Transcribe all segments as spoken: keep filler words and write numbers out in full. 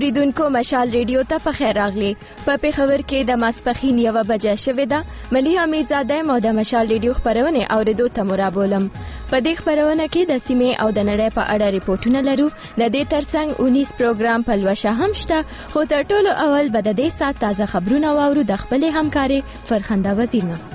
اوریدونکو مشال ریډیو ته په خیر راغلی. په پیښور کې د ماسپښین یوه بجه شوې ده. ملیحه میرزاده مو د مشال ریډیو خپرونه اوریدو ته مرابولم. په دې خپرونه کې د سیمې او د نړۍ په اړه ریپورتونه لرو. د دې ترڅنګ اونیس پروګرام په لوشه هم شته، خو تر ټولو اول به د دې سات تازه خبرونه واورو د خپلې همکارې فرخنده وزیر نه.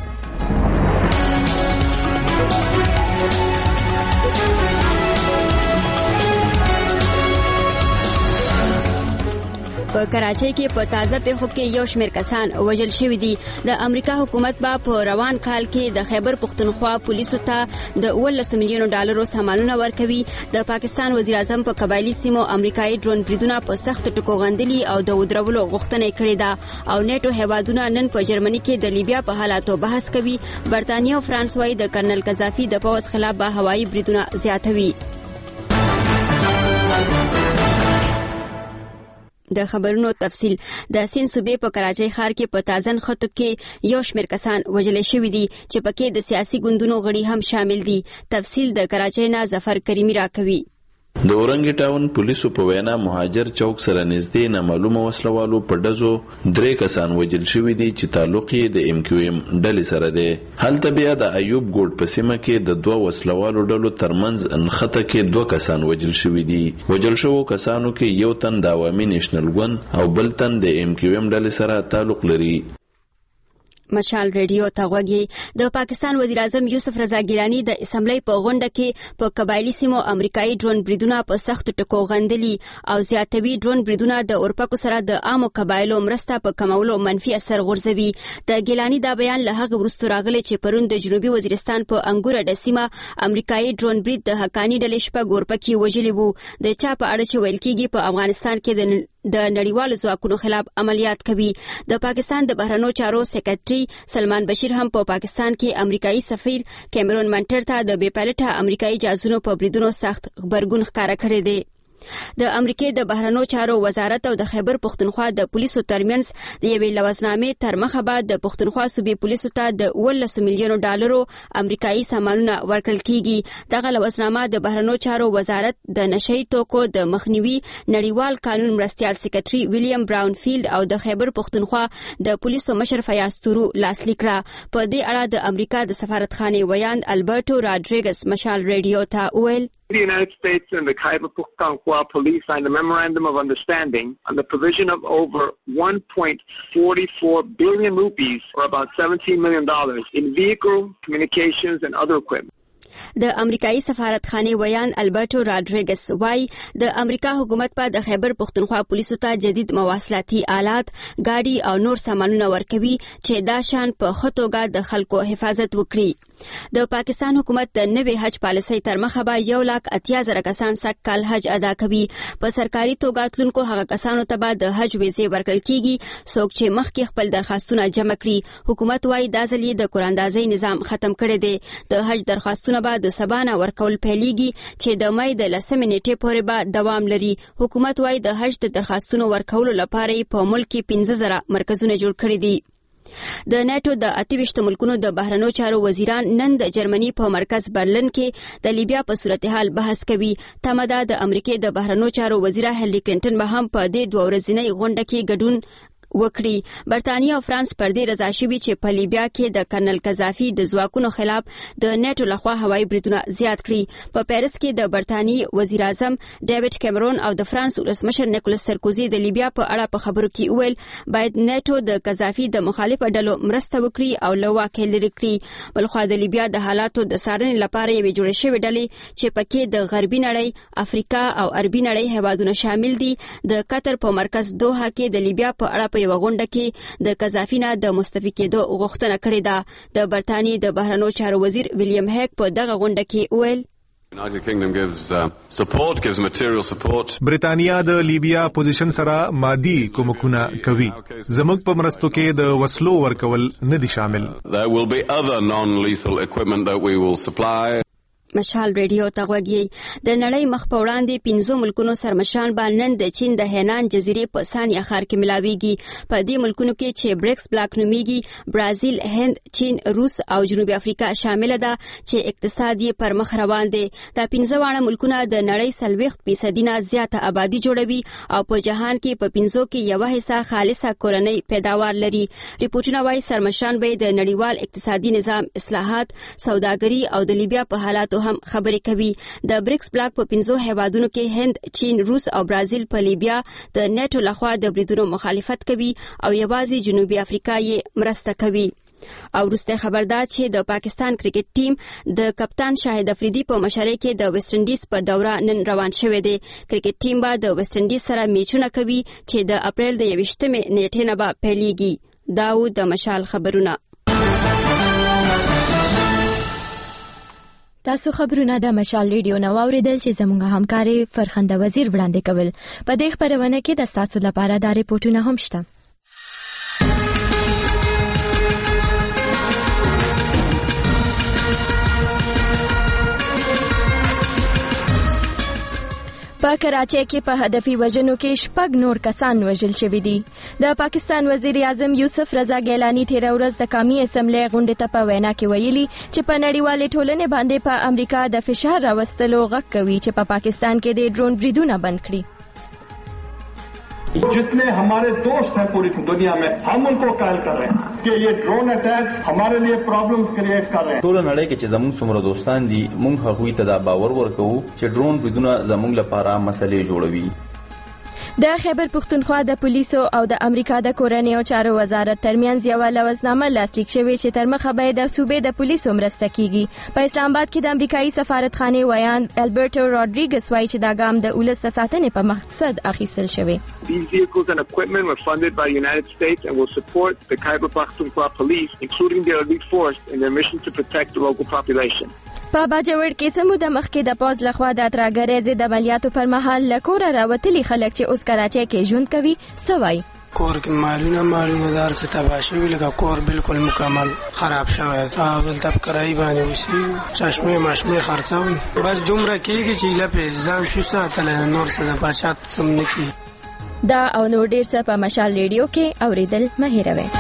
په کراچۍ کې په تازه پیښو کې یو شمېر کسان وژل شوي دي. د امریکا حکومت به په روان کال کې د خیبر پښتونخوا پولیسو ته د اوولس میلیونو ډالرو سامانونه ورکوي. د پاکستان وزیر اعظم په قبایلي سیمو امریکایي ډرون بریدونه په سخت ټکو غندلي او د ودرولو غوښتنه کړې ده او نیټو هیوادونه نن په جرمني کې د لیبیا په حالاتو بحث کوي. برتانیه او فرانس وايي د کرنل قذافي د پوځ خلاف به هوایي بریدونه زیاتوي. د خبرونو تفصیل. د سین صوبې په کراچۍ ښار کې په تازه خطو کې یو شمېر کسان وژل شوي دي چې پکې د سیاسي ګوندونو غړي هم شامل دي. تفصیل د کراچۍ نه ظفر کریمي راکوي. د اورنګ ټاون پولیسو په وینا مهاجر چوک سره نږدې نامعلومه وسلوالو په ډزو درې کسان وژل شوي دي چې تعلق یې د ام کیو ام ډلې سره دی. هلته بیا د ایوب ګوډ په سیمه کې د دوه وسلوالو ډلو ترمنځ نښته کې دوه کسان وژل شوي دي. وژل شوو کسانو کې یو تن د عوامي نیشنل ګوند او بل تن د ام کیو ام ډلې سره تعلق لري. مشال ریډیو ته غوږی. د پاکستان وزیر اعظم یوسف رضا ګیلانی د اسمبلی په غونډه کې په قبایلی سیمو امریکایي ډرون بریدونه په سخت ټکو غندلي او زیاتوي. ډرون بریدونه د اورپکو سره د عامو قبایلو مرسته په کمولو منفي اثر غورځوي. د ګیلانی دا بیان له هغه وروسته راغلی چې پرون د جنوبي وزیرستان په انګوره د سیمه امریکایي ډرون برید د حقانی ډلې شپږ اورپکي وژلي وو. د چا په اړه چې ویل کېږي په افغانستان کې د د نړیوالو ځواکونو خلاف عملیات کوي. د پاکستان د بهرنیو چارو سیکریټري سلمان بشیر هم په پا پاکستان کې امریکایي سفیر کیمرون منټر ته د بې پایلټه امریکایي جاسوسانو په بریدونو سخت غبرګون ښکاره کړی دی. د امریکای د بهرنیو چارو وزارت او د خیبر پښتونخوا د پولیسو ترمنځ د یوې لوزنامې تر مخه بعد د پښتونخوا صوبې پولیسو ته د اوولس میلیونو ډالرو امریکایي سامانونه ورکړل کیږي. دغه لوزنامه د بهرنیو چارو وزارت د نشئی توکو د مخنیوي نړیوال قانون مرستیال سیکریټري ویلیام براونفیلد او د خیبر پښتونخوا د پولیسو مشر فیاض تورو لاسلیک کړه. په دې اړه د امریکا د سفارتخانې ویاند البرټو راډریګس مشال ریډیو ته وویل. The United States and the Khyber Pakhtunkhwa police signed a memorandum of understanding on the provision of over one point four four billion rupees, or about seventeen million dollars, in vehicle, communications, and other equipment. د امریکایي سفارتخانې ویان البرټو راډریګس وايي د امریکا حکومت په د خیبر پښتونخوا پولیسو ته جدید مواصلاتي آلات، ګاډي او نور سامانونه ورکوي چې دا شان په ښه توګه د خلکو حفاظت وکړي. د پاکستان حکومت د نوې حج پالیسۍ تر مخه به یو لاک اتیا زره کسان سږ کال حج ادا کوي. په سرکاري توګه تلونکو هغه کسانو ته به د حج ویزې ورکړل کیږي څوک چې مخکې خپل درخواستونه جمع کړي. حکومت وايي دا ځل یې د قراندازۍ نظام ختم کړی دی. د حج درخواستونه به د سبا نه ورکول پیلېږي چې د مای د لسمې نیټې پورې به دوام لري. حکومت وايي د حج د درخواستونو ورکولو لپاره یې په ملک کې پنځه زره مرکزونه جوړ کړي دي. د نیټو د اته ملکونو د بهرنیو چارو وزیران نن د جرمني په مرکز برلین کې د لیبیا په صورتحال بحث کوي. تمه ده د امریکای د بهرنیو چارو وزیره هیلری کلینټن به هم په دې دوه ورځنۍ غونډه کې ګډون وکړي. برتانیه او فرانس پر دې رضا شوي چې په لیبیا کې د کرنل قذافي د ځواکونو خلاف د نیټو لخوا هوایي بریدونه زیات کړي. په پیرس کې د برتانیې وزیر اعظم ډیوډ کیمرون او د فرانس ولسمشر نیکولس سرکوزي د لیبیا په اړه په خبرو کې وویل باید نیټو د قذافي د مخالفه ډلو مرسته وکړي او له واکه لرې کړي. بلخوا د لیبیا د حالاتو د څارنې لپاره یوې جوړې شوې ډلې چې پکې د غربي نړۍ، افریقا او عربي نړۍ هیوادونه شامل دي د قطر په مرکز دوحه کې د لیبیا په اړه په یو غونډه کې د قذافي نه د مستعفي کېدو غوښتنه کړې ده. د برتانیې د بهرنیو چارو وزیر ویلیام هیک په دغه غونډه کې وویل United Kingdom gives uh, support, gives material support. برتانیا د لیبیا پوزیشن سره مادي کومکونه کوي. زموږ په مرستو کې د وسلو ورکول نه دي شامل. There will be other non-lethal equipment that we will supply. مشال ریډیو ته غوږی د نړۍ مخ په وړاندې پنځو ملکونو سرمشران باندې نن د چین د هینان جزیرې په ثانیه ښار کې ملاویږي. په دې ملکونو کې چې بریکس بلاک نومیږي برازیل، هند، چین، روس او جنوبي افریقا شامل ده چې اقتصاد یې پر مخ روان دی. دا پنځه واړه ملکونه د نړۍ څلوېښت فیصدي نه زیاته آبادي جوړوي او په جهان کې په پنځو کې یوه حصه خالصه کورنۍ پیداوار لري. ریپورتونه وايي سرمشران به د نړیوال اقتصادي نظام اصلاحات، سوداګري او د لیبیا په حالاتو هم خبرې کوي. د بریکس بلاک په پنځو هیوادونو کې هند، چین، روس او برازیل په لیبیا د نیټو لخوا د بریدونو مخالفت کوي او یوازې جنوبي افریقا یې مرسته کوي. او وروسته خبر ده چې د پاکستان کرکټ ټیم د کپتان شاهد افریدي په مشرۍ کې د ویسټ انډیز په دوره نن روان شوی دی. کرکټ ټیم به د ویسټ انډیز سره میچونه کوي چې د اپریل د یویشتمې نیټې نه به پیلېږي. دا و د مشال خبرونه. تاسو خبرونه د مشال ریډیو نو اوریدل چې زموږ همکاري فرخنده وزیر وړاندې کول. په دې خبرونه کې د تاسو لپاره د ریپورتونو هم شته. په کراچۍ کې په هدفي وژنو کې شپږ نور کسان وژل شوي دي. د پاکستان وزیر اعظم یوسف رضا ګیلانی تېره ورځ د قومي اسمبلۍ غونډې ته په وینا کې ویلي چې په نړیوالې ټولنې باندې په امریکا د فشار راوستلو غږ کوي چې په پاکستان کې د ډرون بریدونه بند کړي. जितने हमारे दोस्त हैं पूरी दुनिया में हम उनको कायल कर रहे हैं कि ये ड्रोन अटैक्स हमारे लिए प्रॉब्लम्स क्रिएट कर रहे हैं. ټول نړۍ کې چې زموږ څومره دوستان دي موږ هغوی ته دا باور ورکوو چې ډرون بریدونه زموږ لپاره مسلې جوړوي. د خیبر پختونخوا د پولیسو او د امریکا د کورنۍ او چارو وزارت ترمنځ یو لوزنامه لاسلیک شوې چې تر مخه به د صوبې د پولیسو مرسته کیږي. په اسلام آباد کې د امریکایي سفارتخانه ویان البرټو روډریګس وايي چې دا ګام د ولس ساتنې په مقصد اخیستل شوی. These vehicles and equipment were funded by the United States and will support the Khyber Pakhtunkhwa police, including their elite force, in their mission to protect the local population. په باجوړ کې سمو د مخ کې د پوز لخوا د اتراګرې ضد عملیاتو پر مهال لکوره راوتلي خلک چې اوس کراچۍ کې ژوند کوي سوای. کور کې مالونه مالونه دار څه تباہ شوي لکه کور بالکل مکمل خراب شوی. بل تب کرایي باندې وسی چشمه ماشمه خرڅوي بس دومره کېږي چې لپاره ځان شو ساتل نور څه د پاشات سم نه کی. دا او نور ډیر څه په مشال ریډیو کې اوریدل مه هېروئ.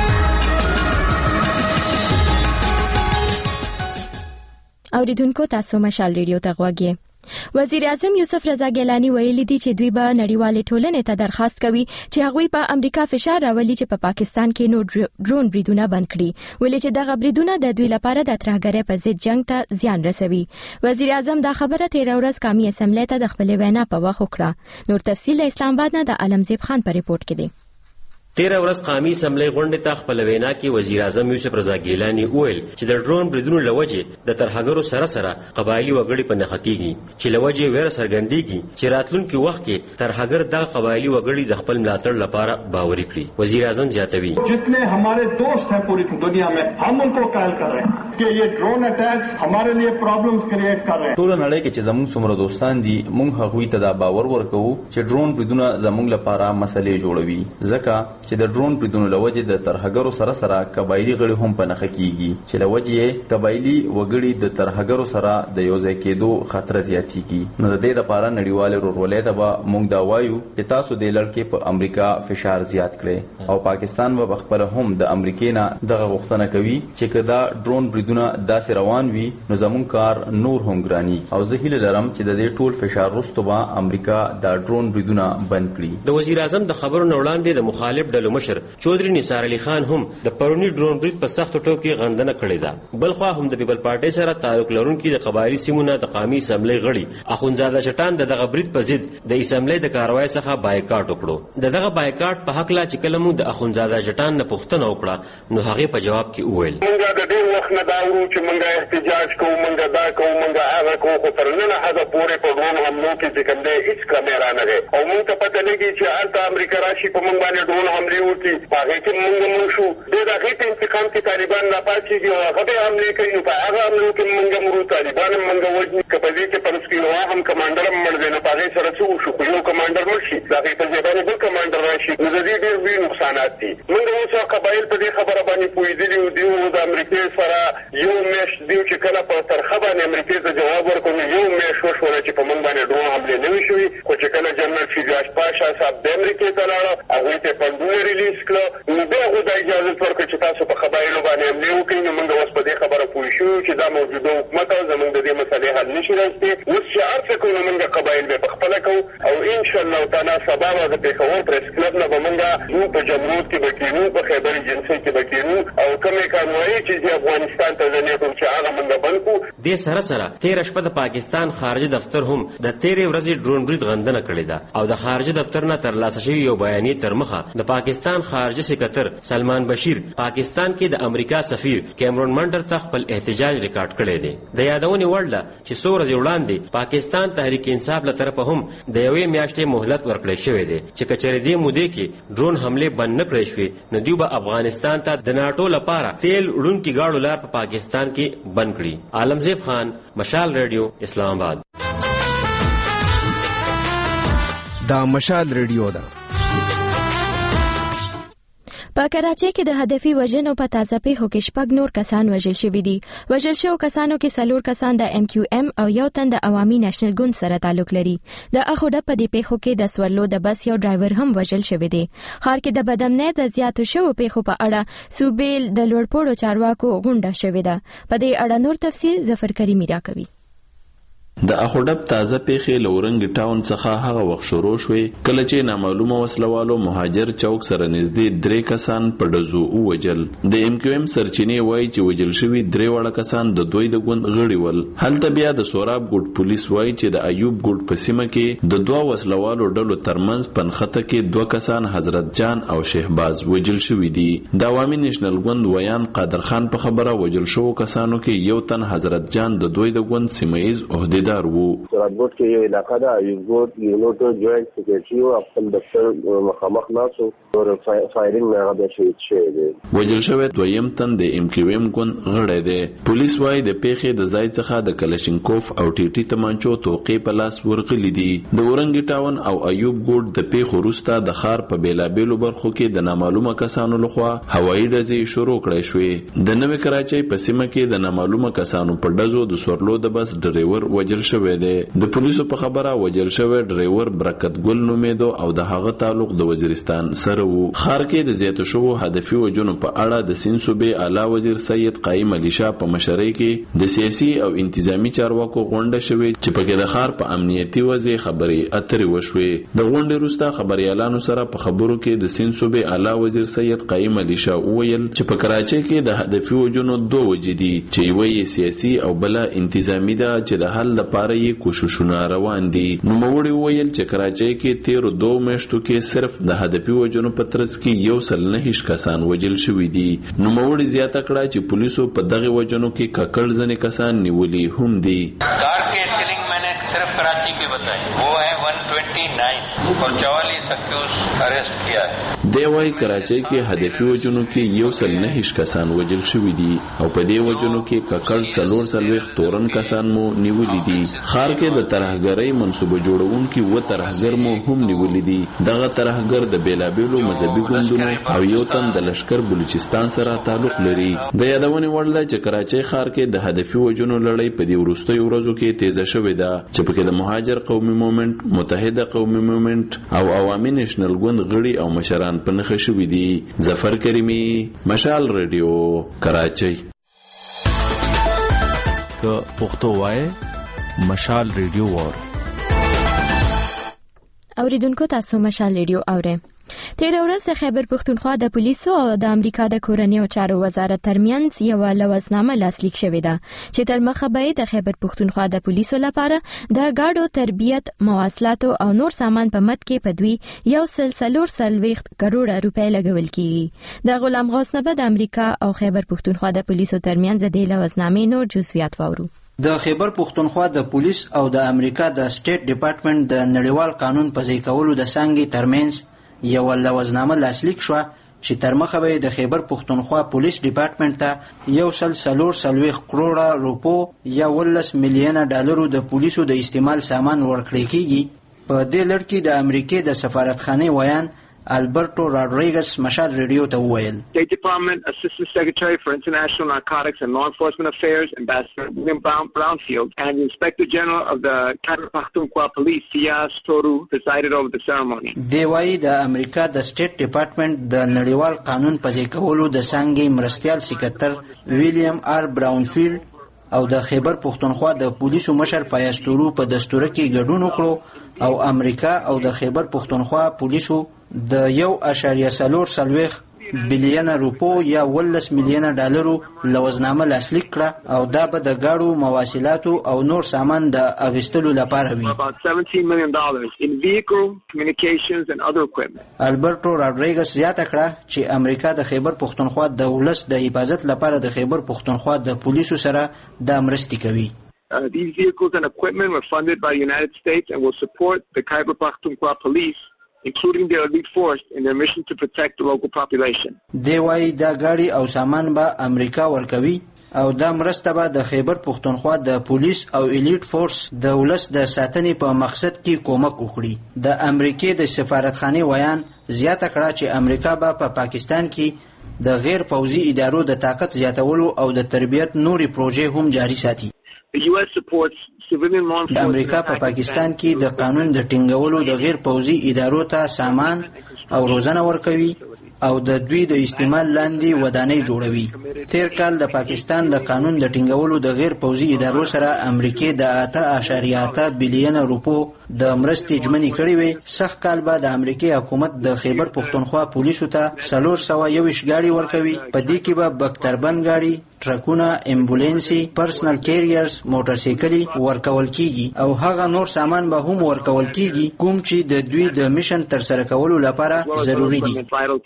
اوریدونکو تاسو مشال ریډیو ته غوږی. وزیر اعظم یوسف رضا ګیلانی ویلي دي چې دوی به نړیوالې ټولنې ته درخواست کوي چې هغوی په امریکا فشار راولي چې په پا پاکستان کې نو ډرون بریدونه بند کړي، ولې چې دغه بریدونه د دوی لپاره د ترهګرۍ په ضد جنگ ته زیان رسوي. وزیر اعظم دا خبره تېره ورځ قومي اسمبلۍ ته د خپلې وینا په وخت وکړه. نور تفصیل له اسلام آباد نه د علمزیب خان په ریپورت کې دی. تیره ورځ قومي اسمبلۍ غونډې ته خپل وینا کې وزیر اعظم یوسف رضا ګیلانی وویل چې د ډرون بریدونو لوجې د ترهګرو سره سره قبایلي وګړي په نښه کېږي چې لوجې ویره څرګندېږي چې راتلونکي وخت کې ترهګر دغه قبایلي وګړي د خپل ملاتړ لپاره باوري کړي. وزیر اعظم زیاتوي جتنے ہمارے دوست ہیں پوری دنیا میں ہم ان کو قائل کر رہے ہیں کہ یہ ڈرون اٹیکس ہمارے لیے پرابلمز کریٹ کر رہے ہیں. ټول نړۍ کې چې زموږ څومره دوستان دي موږ هغوی ته دا باور ورکوو چې ډرون بریدونه زموږ لپاره مسلې جوړوي ځکه چې د ډرون بریدونو لوجې د ترهګرو سره سره قبایلي غړي هم په نښه کېږي چې لوجې یې قبایلي وګړي د ترهګرو سره د یو ځای کېدو خطر زیاتېږي. نو د دې لپاره نړیوالې ورورولۍ ته به موږ دا وایو چې تاسو دې لړ کې په امریکا فشار زیات کړئ او پاکستان به خپله هم د امریکې نه دغه غوښتنه کوي چې که دا ډرون بریدونه داسې روان وي نو زموږ کار نور هم ګراني او زه هیله لرم چې د دې ټول فشار وروسته به امریکا دا ډرون بریدونه بند کړي. د وزیر اعظم د خبرو نه وړاندې د مخالف ډلو مشر چودري نثار علي خان هم د پرونی ډرون برید په سختو ټکو غندنه کړې ده. بلخوا هم د پیپل پارټي سره تعلق لرونکي د قبایلي سیمونو د قومي اسمبلۍ غړي اخونزاده چټان د دغه برید په ضد د اسمبلۍ د کاروای څخه بایکاټ وکړو. د دغه بایکاټ په حق لا چې کله موږ د اخونزاده چټان نه پوښتنه وکړه نو هغه په جواب کې وویل موږ د دې وخت نه دا ورو چې موږ احتجاج کوو موږ دا کوو موږ هغه کوو خو تر نن هغه پورې په ډرون حملو کې چې کوم دی هیڅ کمې را نه دی او موږ ته پته لګي چې هلته امریکا راشي په موږ باندې ډرون حمله وکړي هغه کې موږ موږ شو د هغه په انتقام کې طالبان نه پاتېږي او هغه به حمله کوي نو په هغه حمله کې موږ مرو طالبان موږ وځي کپدې کې پرسکینوا هم کمانډر مړ دی نو هغه سره څه وشو خو یو کمانډر مړ شي هغه په ځای باندې بل کمانډر راشي نو د دې ډېر لوی نقصانات دي موږ اوس قبایل په دې خبره باندې پوهېدلي او دی د امریکا سره یو میاشت دی چې کله په ترخه باندې امریکا ته جواب ورکړو یو میاشت وشوله چې په موږ باندې ډرون حملې نه وي شوي خو چې کله جنرال فیضاش پاشا صاحب د امریکا ته لاړه هغوی ته پنډونه ریلیز کړه نو بیا هغوی ته اجازه ورکړه چې تاسو په قبایلو باندې حملې وکړئ نو موږ اوس په دې خبره پوه شوو چې دا موجوده حکومت او زموږ د دې مسلې حل نشي راستی اوس چې هر څه کوو نو موږ قبایل به پخپله کوو او انشاءالله تعالی سبا به د پېښور پریس کلب نه به موږ زموږ په جمرود کې به کېنو په خیبر ایجنسۍ کې به کېنو او کومې کاروایي چې ځي افغانستان ته ځنې کوم چې هغه موږ بند کړو دې سره سره تېره شپه د پاکستان خارجه دفتر هم د تېرې ورځې ډرون برید غندنه کړې ده او د خارجه دفتر نه ترلاسه شوي یو بیانیې تر مخه د پاکستان خارجه سکرتر سلمان بشیر پاکستان کې د امریکا سفیر کیمرون منډر ته خپل احتجاج ریکارډ کړی دی د یادونې وړ ده چې څو ورځې وړاندې پاکستان تحریک انصاف له طرفه هم د یوې میاشتې مهلت ورکړی شوی دی چې که چېرې دې مودې کې ډرون حملې بند نه کړی شوې نو دوی به افغانستان ته د ناټو لپاره تیل وړونکي ګاډو لار په پاکستان کې بند کړي. عالمزیب خان، مشال ریډیو، اسلام آباد. دا مشال ریډیو ده. په کراچۍ کې د هدفي وژنو په تازه پیښو کې شپږ نور کسان وژل شوي دي. وژل شوو کسانو کې څلور کسان د ایم کیو ایم او یو تن د عوامي نېشنل ګوند سره تعلق لري. د اخوډه په دې پیښو کې د سورلو د بس یو ډرایور هم وژل شوی دی. ښار کې د بدامنۍ د زیاتو شوو پیښو په اړه صوبې د لوړپوړو چارواکو غونډه شوې ده. په دې اړه نور تفصیل ظفر کریمي راکوي. د اخوډب تازه پیښې لورنګ ټاون څخه هغه وخت شروع شوې کله چې نامعلومه وسلوالو مهاجر چوک سره نږدې درې کسان په ډزو ووجل. د ایم کیو ایم سرچینې وایي چې وجل شوي درې واړه کسان د دوی د ګوند غړي ول. هلته بیا د سوراب ګوټ پولیس وایي چې د ایوب ګوټ په سیمه کې د دوه وسلوالو ډلو ترمنځ پنخته کې دوه کسان حضرت جان او شهباز وجل شوي دي. د عوامي نېشنل ګوند ویان قادر خان په خبره وجل شوو کسانو کې یو تن حضرت جان د دوی د ګوند سیمه ییز عہدیدار وو. سورابګوټ کې یو علاقه ده ایوب ګوټ یونټو جوائنټ سیکریټري او خپل دفتر مخامخ ناسو اور فایرینګ نه غوډه شوی دی. وجل شوی دویم تن د ایم کیو ایم ګوند غړی دی. پولیس وايي د پیښې د ځای څخه د کلشینکوف او ټي ټي تمانچو توقې په لاس ورغلي دي. د اورنګ ټاون او ایوب ګوټ د پیښو وروسته د ښار په بیلابیلو برخو کې د نامعلومه کسانو لخوا هوایي ډزې شروع کړای شوې. د نوې کراچۍ په سیمه کې د نامعلومه کسانو په ډزو د سورلو د بس ډرایور وجل شوی دی. د پولیسو په خبره وجل شوی ډرایور برکت ګل نومیدو او د هغه تعلق د وزیرستان سره وو. خار کې د زیاتو شوو هدفي وجنو په اړه د سین صوبې اعلی وزیر سید قایم علي شاه په مشرۍ کې د سیاسي او انتظامی چارواکو غونډه شوې چې پکې د خار په امنیتي وضع خبرې اترې وشوې. د غونډې وروسته خبريالانو سره په خبرو کې د سین صوبې اعلی وزیر سید قایم علي شاه وویل چې په کراچۍ کې د هدفي وجنو دوه وجې دي چې یوه یې سیاسي او بل انتظامی ده چې د حل لپاره یې کوششونه روان دي. نو موړي وویل چې کراچۍ کې تیر دوه میاشتو کې صرف د هدفي وجنو په ترڅ کې یو سل نه هیڅ کسان وجل شوي دي. نو موړي زیاته کړه چې پولیسو په دغه وجنو کې ککړ ځنې کسان نیولي هم دي. Target killing मैंने सिर्फ कराची की बताई वो है एक सौ उनतीस और चौवालीस अक्यूज अरेस्ट किया है. دی وايي کراچۍ کې هدفي وجنو کې یو سل نه هیڅ کسان وجل شوي دي او په دې وجنو کې ککړ څلور څلوېښت تورن کسان مو نیولي دي. خار کې د ترهګرۍ منصوبه جوړونکي و ترهګر مو هم نیولي دي. دغه ترهګر د بیلابیلو مذهبي ګوندونو او یو تن د لشکر بلوچستان سره تعلق لري. د یادونې وړ ده چې کراچۍ ښار کې د هدفي وجنو لړۍ په دې وروستیو ورځو کې تیزه شوې ده چې پکې د مهاجر قومي مومنټ، متحده قومي مومنټ او عوامي نېشنل ګوند غړي او مشران په نښه شوي دي. ظفر کریمي، مشال ریډیو، کراچۍ. که پښتو وایي مشال ریډیو وور اوریدونکو تاسو مشال ریډیو اورئ. تیر ورځ خیبر پښتونخوا د پولیسو او د امریکا د کورنیو چارو وزارت ترمنځ یو لوزنامه لاسلیک شوې ده چې تر مخه به د خیبر پښتونخوا د پولیسو لپاره د گاډو تربیت، مواصلاتو او نور سامان په مد کې په دوی یو سل څلور څلوېښت کروڑه روپۍ لګول کیږي. د غلام غوث نه بعد امریکا او خیبر پښتونخوا د پولیسو ترمنځ د لوزنامې نور جزئیات واورو. د خیبر پښتونخوا د پولیس او د امریکا د سټیټ ډپارټمنټ د نړیوال قانون په ځای کولو د څانګې ترمنځ یو لوزنامه لاسلیک شو چې تر مخه به د خیبر پښتونخوا پولیس ډپارټمنټ ته یو سل څلور څلوېښت کروړه روپو یا ولس میلیونه ډالرو د پولیسو د استعمال سامان ورکړی کیږي. په دې لړ کې د امریکې د سفارتخانې ویان البرټو راډریګس مشال ریډیو ته وویل. State Department Assistant Secretary for International Narcotics and Law Enforcement Affairs Ambassador William Brown, Brownfield and the Inspector General of the Khyber Pakhtunkhwa Police Sias Toru presided over the ceremony. دی وايي د امریکا د سټیټ ډپارټمنټ د نړیوال قانون پلي کولو د څانګې مرستیال سکرتر ویلیام آر براونفیلډ او د خیبر پښتونخوا د پولیسو مشر فیاض تورو په دستور کې ګډون وکړو او امریکا او د خیبر پښتونخوا پولیسو د یو اشاریه څلور څلوېښت بلیونه روپو یا ولس میلیونه ډالرو لوزنامه لاسلیک کړه او دا به د ګاډو مواصلاتو او نور سامان د اغوستلو لپاره وي. البرټو راډریګس زیاته کړه چې امریکا د خیبر پښتونخوا د ولس د حفاظت لپاره د خیبر پښتونخوا د پولیسو سره د مرستې کوي. Uh, these vehicles and equipment were funded by the United States and will support the Khyber Pakhtunkhwa police, including their elite force, in their mission to protect the local population. دی وايي دا ګاډي او سامان به امریکا ورکوي او دا مرسته به د خیبر پښتونخوا د پولیس او الیټ فورس د ولس د ساتنې په مقصد کې کومک وکړي. د امریکې د سفارتخانې ویان زیاته کړه چې امریکا به په پا پاکستان کې د غیر پوځي ادارو د طاقت زیاتولو او د تربیت نوري پروژې هم جاري ساتي. د امریکا په پا پاکستان کې د قانون د ټینګولو د غیر پوځي ادارو ته سامان او روزنه ورکوي او د دوی د استعمال لاندې ودانۍ جوړوي. تیر کال د پاکستان د قانون د ټینګولو د غیر پوځي ادارو سره امریکې د اته اشاریه اته بلیونه روپو د مرستې ژمنې کړې وې. سخت کال به د امریکې حکومت د خیبر پښتونخوا پولیسو ته څلور سوه یوویشت ګاډي ورکوي. په دې کې به بکتربند ګاډي، ټرکونه، امبولانسي، پرسنل کیریرز، موټرسایکلې ورکول کیږي او هغه نور سامان به هم ورکول کیږي کوم چې د دوی د میشن ترسره کولو لپاره ضروري دي.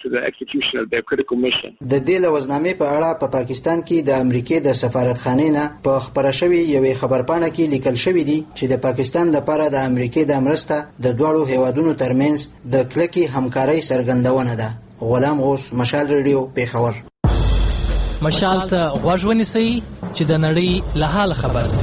د دې لوزنامې په اړه په پاکستان کې د امریکې د سفارتخانې نه په خبره شوې یوې خبرپاڼه کې لیکل شوی دی چې د پاکستان لپاره د امریکې د مرسته د دواړو هیوادونو ترمنځ د کلکې همکارۍ څرګندونه ده. غلام غوث، مشال ریډیو، پیښور. مشال ته غوږ ونیسئ چې د نړۍ له حال خبر سي.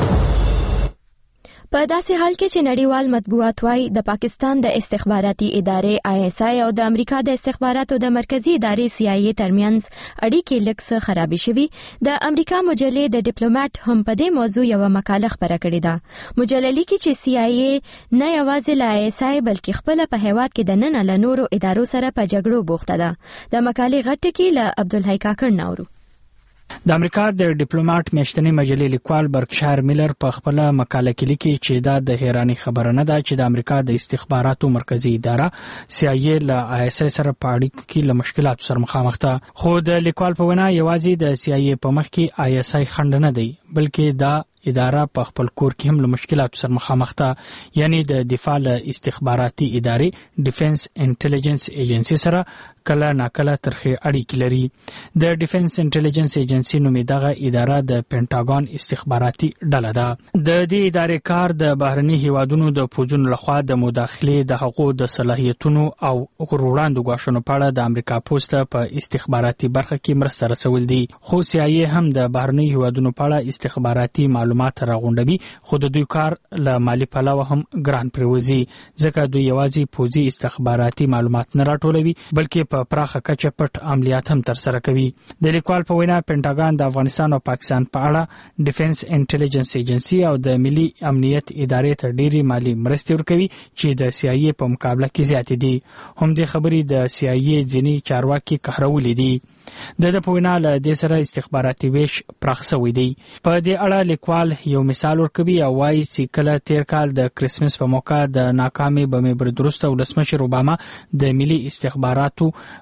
په داسې حال کې چې نړیوال مطبوعات وايي د پاکستان د استخباراتي ادارې آی اس آی او د امریکا د استخباراتو د مرکزی ادارې سی آی ای ترمنځ اړیکې لږ څه خرابې شوي، د امریکا مجلې د ډیپلوماټ هم په دې موضوع یوه مقاله خپره کړې ده. مجله لیکي چې سی آی ای نه یوازې له آی اس آی بلکې خپله په هیواد کې د ننه له نورو ادارو سره په جګړو بوخته ده. د مقالې غټ ټکی له عبدالحی کاکړ ناورو. د امریکا د ډیپلوماټ میاشتنی مجلې لیکوال برکشایر میلر په خپل مقاله کې لیکي چې دا د حیرانی خبره نه ده چې د امریکا د استخباراتو مرکزی اداره سی آی ای له آی اس آی سره په اړیکو کې له مشکلاتو سره مخامخ ده. خو د لیکوال په وینا یوازې د سی آی ای په مخ کې آی اس آی خنډ نه دی بلکې دا اداره په خپل کور کې هم له مشکلاتو سره مخامخ ده. یعنی د دفاع له استخباراتي ادارې ډیفنس انټيليجنس ایجنسی سره کله ناکله ترخې اړیکې لري. د ډیفنس انټيليجنس ایجنسی نومې دغه اداره د پینټاګون استخباراتي ډله ده. د دې ادارې کار د بهرني هیوادونو د پوځونو لخوا د مداخلې د حقوقو د صلاحیتونو او وړاندو غواړنو په اړه د امریکا پوسټ په استخباراتي برخه کې مرسته رسول دي. خو سی آی ای هم د بهرني هیوادونو په اړه استخباراتي معلومات راغونډوي، خو د دوی کار له مالی پلوه هم ګران پریوزي ځکه دوی یوازې پوځي استخباراتي معلومات نه راټولوي بلکې په پراخه کچه پټ عملیات هم ترسره کوي. د لیکوال په وینا پینټاګون د افغانستان او پاکستان په اړه ډیفنس انټيليجنس ایجنسی او د ملي امنیت ادارې ته ډېری مالی مرستې ورکوي چې د سی آی ای په مقابله کې زیاتې دي. هم د خبرې د سی آی ای ځینې چارواکي قهرولي دي. د د په وینا له دې سره استخباراتي ویش پراخ شوی دی. په دې اړه لیکوال یو مثال ورکوي او وایي چې کله تیر کال د کرسمس په موقع د ناکامې بمې بردرسته ولسمشر اوباما د ملي استخباراتو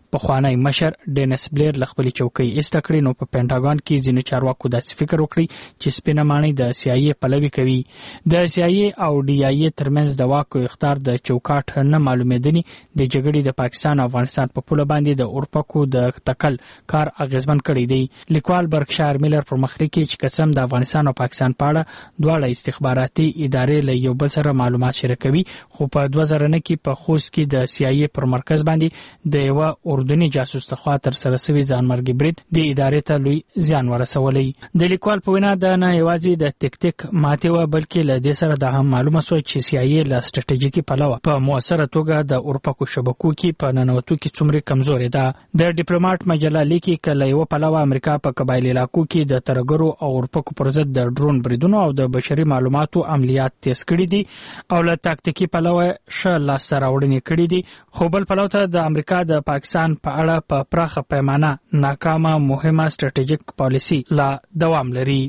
پخوانی مشر ډینس بلیر ل خپل چوکۍ ایسته کړې نو په پینټاګون کې ځینې چارواکو داسې فکر وکړي چې سپینه ماڼۍ د سی آی ای پلوي کوي. د سی آی ای او ډي آی ای ترمنځ د واک او اختیار د چوکاټ نه معلومېدنې د جګړې د پاکستان او افغانستان په پوله باندې د اورپکو د تکل کار اغیزمن کړی دی. لیکوال برکشایر میلر پر مخ لیکي چې قسم د افغانستان او پاکستان په اړه دواړه استخباراتي ادارې له یو بل سره معلومات شریکوي، خو په دوه زره نه کې په خوست کې د سی آی ای پر مرکز باندې د یو اردني جاسوس لخوا تر سره شوی ځانمرګي برید د ادارې ته لوی زیان ورسولی. د لیکوال په وینا دا نه یوازې د ټیکټیک ماتې وه بلکې له دې سره دا هم معلومه شوه چې سی آی ای له سټریټیژیکي پلوه په مؤثره توګه د اورپکو شبکو کې په ننوتو کې څومره کمزورې ده. د ډیپلوماټ مجله لیکي که له یوه پلوه امریکا په قبایلي علاقو کې د ترهګرو او اورپکو پر ضد د ډرون بریدونو او د بشري معلوماتو عملیات تیز کړي دي او له تاکتیکي پلوه ښه لاسته راوړنې کړي دي، خو بل پلو ته د امریکا د پاکستان په اړه په پراخه پیمانه ناکامه مهمه سټریټیژیک پالیسي لا دوام لري.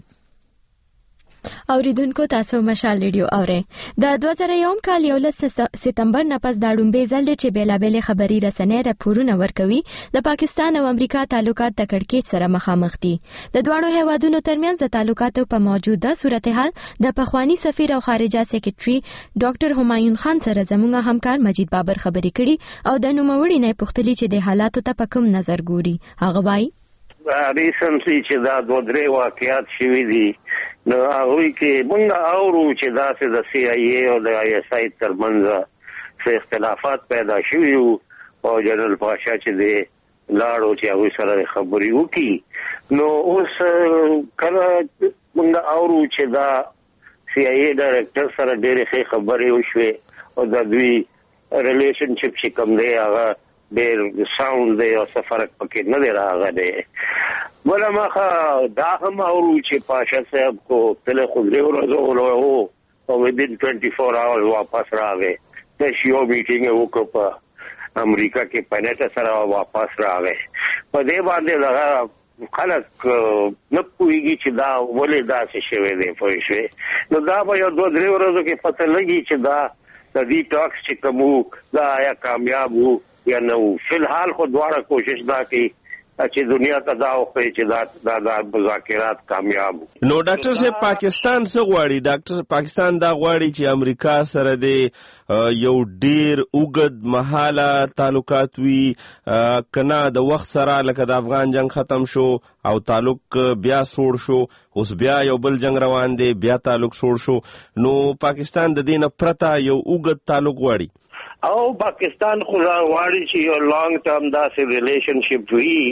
اوریدونکو تاسو مشال ریډیو اورئ. د دوه زره یو کال یولس سپتمبر نه پس دا ډومبې ځل دی چې بیلابېلې خبري رسنۍ راپورونه ورکوي د پاکستان او امریکا تعلقات د کړکېچ سره مخامخ دي. د دواړو هیوادونو ترمنځ د تعلقاتو په موجوده صورتحال د پخوانی سفیر او خارجه سیکریټري ډاکټر همایون خان سره زموږ همکار مجید بابر خبرې کړي او د نوموړي نه پوښتلي چې د حالاتو ته په کوم نظر ګوري. هغه وایي ریسنټلی چې دا دوه درې واقعیات شوي دي نو هغوی کې موږ اورو چې داسې د سی آی ای او د آی ایس آی ترمنځ څه اختلافات پیدا شوي وو او جنرال پاشا چې دی لاړو چې هغوی سره خبرې وکړي نو اوس کله موږ اورو چې دا سی آی ای ډایرکټر سره ډېرې ښې خبرې وشوې او د دوی ریلیشنشپ چې کوم دی هغه ډېر ساوند دی او څه فرق پکې نه دی راغلی. بله مخه دا هم اورو چې پاشا صاحب کو تله خو درې ورځو ولاړو او ودین ټوینټي فور آورز واپس راغی. د یو میټینګ یې وکړ په امریکا کې پنیټه سره واپس راغی. په دې باندې دغه خلک نه پوهېږي چې دا ولې داسې شوی دی پوه شوې نو دا به یو دوه درې ورځو کې پته لګي چې دا د دې ټاکس چې کوم وو دا آیا کامیاب وو یا نه وو. فلحال خو دواړه کوشش دا کوي چې دنیا ته دا وښیي چې دا دا مذاکرات کامیاب وو. نو ډاکټر صاحب پاکستان څه غواړي؟ ډاکټر پاکستان دا غواړي چې امریکا سره د یو ډیر اوږد مهاله تعلقات وي کنه د وخت سره لکه د افغان جنگ ختم شو او تعلق بیا سوړ شو اوس بیا یو بل جنگ روان دی بیا تعلق سوړ شو نو پاکستان د دې نه پرته یو اوږد تعلق غواړي او پاکستان خو غواړي چې یو لانګ ټرم داسې ریلیشنشپ وي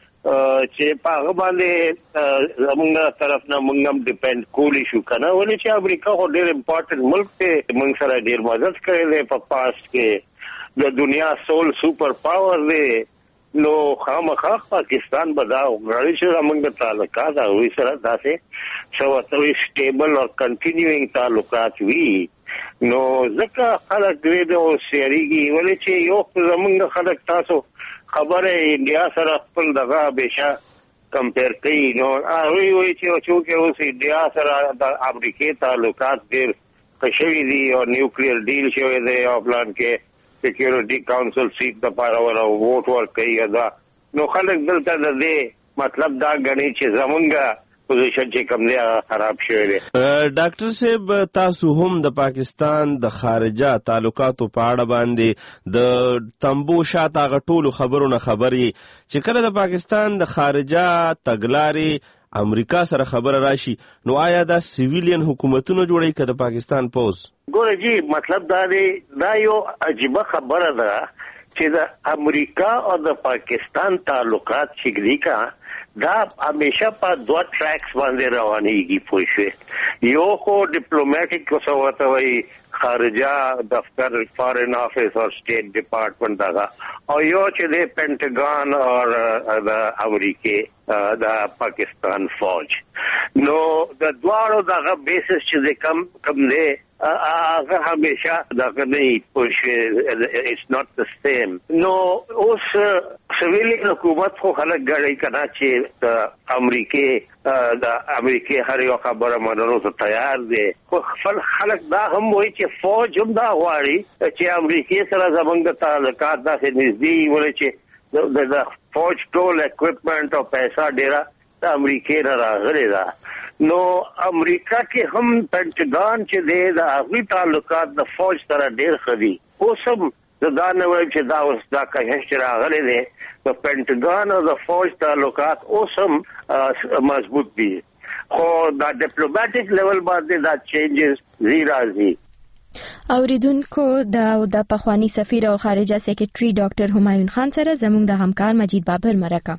چې په هغه باندې زموږ طرف نه موږ هم ډیپینډ کولی شو که نه ولې چې امریکا خو ډېر امپارټنټ ملک دی موږ سره ډېر مدد کړی دی په پاسټ کې د دنیا سول سوپر پاور دی نو خامخا پاکستان به دا غواړي چې زموږ تعلقات هغوی سره داسې څه ورته وایي سټیبل او کنټینیوینګ تعلقات وي نو ځکه خلک ډېر هوښیارېږي ولې چې یو زموږ خلک تاسو خبره انډیا سره خپل دغه همیشه کمپیر کوي نو هغوی وایي چې چونکې اوس انډیا سره د امریکې تعلقات ډېر ښه شوي دي او نیوکلیر ډیل شوی دی او پلان کې سیکیورټي کاونسل سیټ دپاره ورته ووټ ورکوي دا نو خلک دلته د دې مطلب دا ګڼي چې زمونږ پوزیشن چې کوم دی خراب شوی دی. ډاکټر صاحب تاسو هم د پاکستان د خارجه تعلقاتو په اړه باندې د تنبو شاته هغه ټولو خبرو نه خبر یې چې کله د پاکستان د خارجه تګلارې امریکا سره خبره راشي نو آیا دا سیویلین حکومتونه جوړوي که د پاکستان پوز؟ ګوره جی مطلب دا دی دا یو عجیبه خبره ده چې د امریکا او د پاکستان تعلقات چې دي که دا همیشه په دوه ټریکس باندې روانېږي پوه شوې یو خو ډیپلوماټیک څه ورته وایي خارجه دفتر فارن آفیس او سټیټ ډپارټمنټ دغه او یو چې د پینټاګان او د امریکې د پاکستان فوج نو د دواړو دغه بیسس چې د کم کم دی هغه همیشه دغه نه پوه شوې اټس ناٹ د سیم نو اوس سویلین حکومت خو خلک ګڼي که نه چې د امریکې د امریکې هر یو خبره منلو ته تیار دی خو خپل خلک دا هم وایي چې فوج هم دا غواړي چې امریکې سره زموږ د تعلقات داسې نږدې ولې چې د فوج ټول اکوپمنٹ او پیسہ ډیرا د امریکای نه راغلی دا. نو امریکا کې هم پنټګان چې دی د هغوی تعلقات د فوج سره ډیر ښه دي. اوس هم زه دا نه وایم چې دا اوس دا کشش چې راغلی دی د پنټګان او د فوج تعلقات اوس هم مضبوط دي، خو دا ډیپلوماټیک لیول باندې دا چینجز زی راځي. اوریدونکو د د پخوانی سفیر او خارجه سیکریټري ډاکټر همایون خان سره زموږ د همکار مجید بابر مرکه.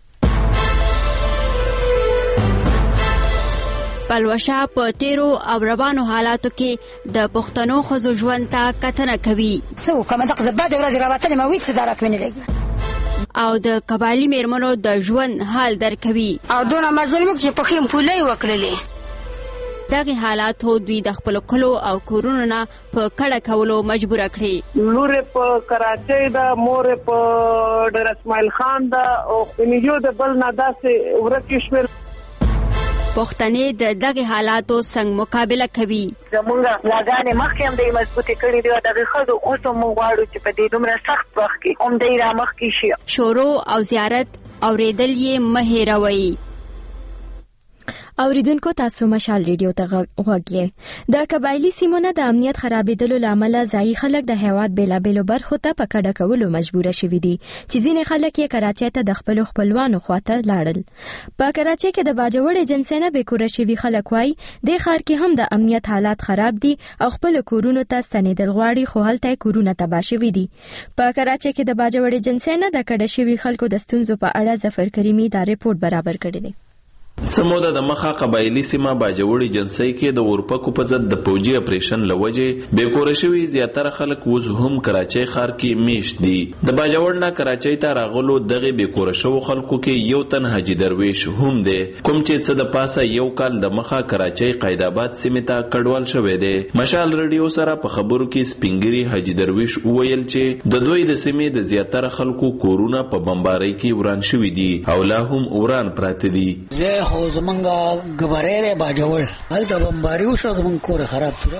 پلوشه په تیرو او روانو حالاتو کې د پښتنو ښځو ژوند ته کتنه کوي. څه وکړم دغه زباده ورځې راوتلې ما ویڅ څه درک مې نه لګي. او د قبایلي میرمنو د ژوند حال درکوي. او دونه مظلوم چې په خیم پولې وکړلې. دغه حالاتو دوی د خپل کلو او کورونو نه په کډه کولو مجبور کړي. لور په کراچۍ دا، مور په ډیر اسماعیل خان دا، او خنیجو د بل نه داسې ورکې شول. پښتنې د دغه حالاتو څنګه مقابله کوي؟ زمونږ لاګانې مخکې هم د مضبوطې کړي دي، دغه ښځو اوس هم موږ غواړو چې په دې دومره سخت وخت کې هم دی را مخکې شي. شورو او زیارت اورېدل یې مه هېروئ. اوریدونکو تاسو مشال ریډیو ته غوږی. د قبایلی سیمونو د امنیت خرابېدلو لامل ځایي خلک د هیواد بیلابېلو برخو ته په کډه کولو مجبور شوي دي چې ځینې خلک یې کراچۍ ته د خپلو خپلوانو خواته لاړل. په کراچۍ کې د باجوړ جنسۍ نه بېکوره شوي خلک وایي دې ښار کې هم د امنیت حالات خراب دي او خپلو کورونو ته ستنېدل غواړي، خو هلته یې کورونه تباه شوي دي. په کراچۍ کې د باجوړ جنسۍ نه د کډه شوي خلکو د ستونزو په اړه ظفر کریمي دا رپورټ برابر کړی دی. سموده د مخه قبایلی سیمه باجوړی جنسۍ کې د اورپکو په ضد د پوجي اپریشن لوجه بیکوره شوی زیاتره خلک وز هم کراچۍ ښار کې میشت دي. د باجوړ نه کراچۍ ته راغلو دغه بیکوره شو خلکو کې یو تن حاجی درویش هم دی، کوم چې څه د پاسه یو کال د مخه کراچۍ قایدآباد سیمه ته کډوال شوی دی. مشال ریډیو سره په خبرو کې سپینګری حاجی درویش وویل چې د دوی د سیمه د زیاتره خلکو کورونه په بمبارۍ کې وران شوی دي او لا هم وران پراته دي. خو زمونږ غبرې دی باجوړ هلته بمباري وشو، زمونږ کور خراب شو،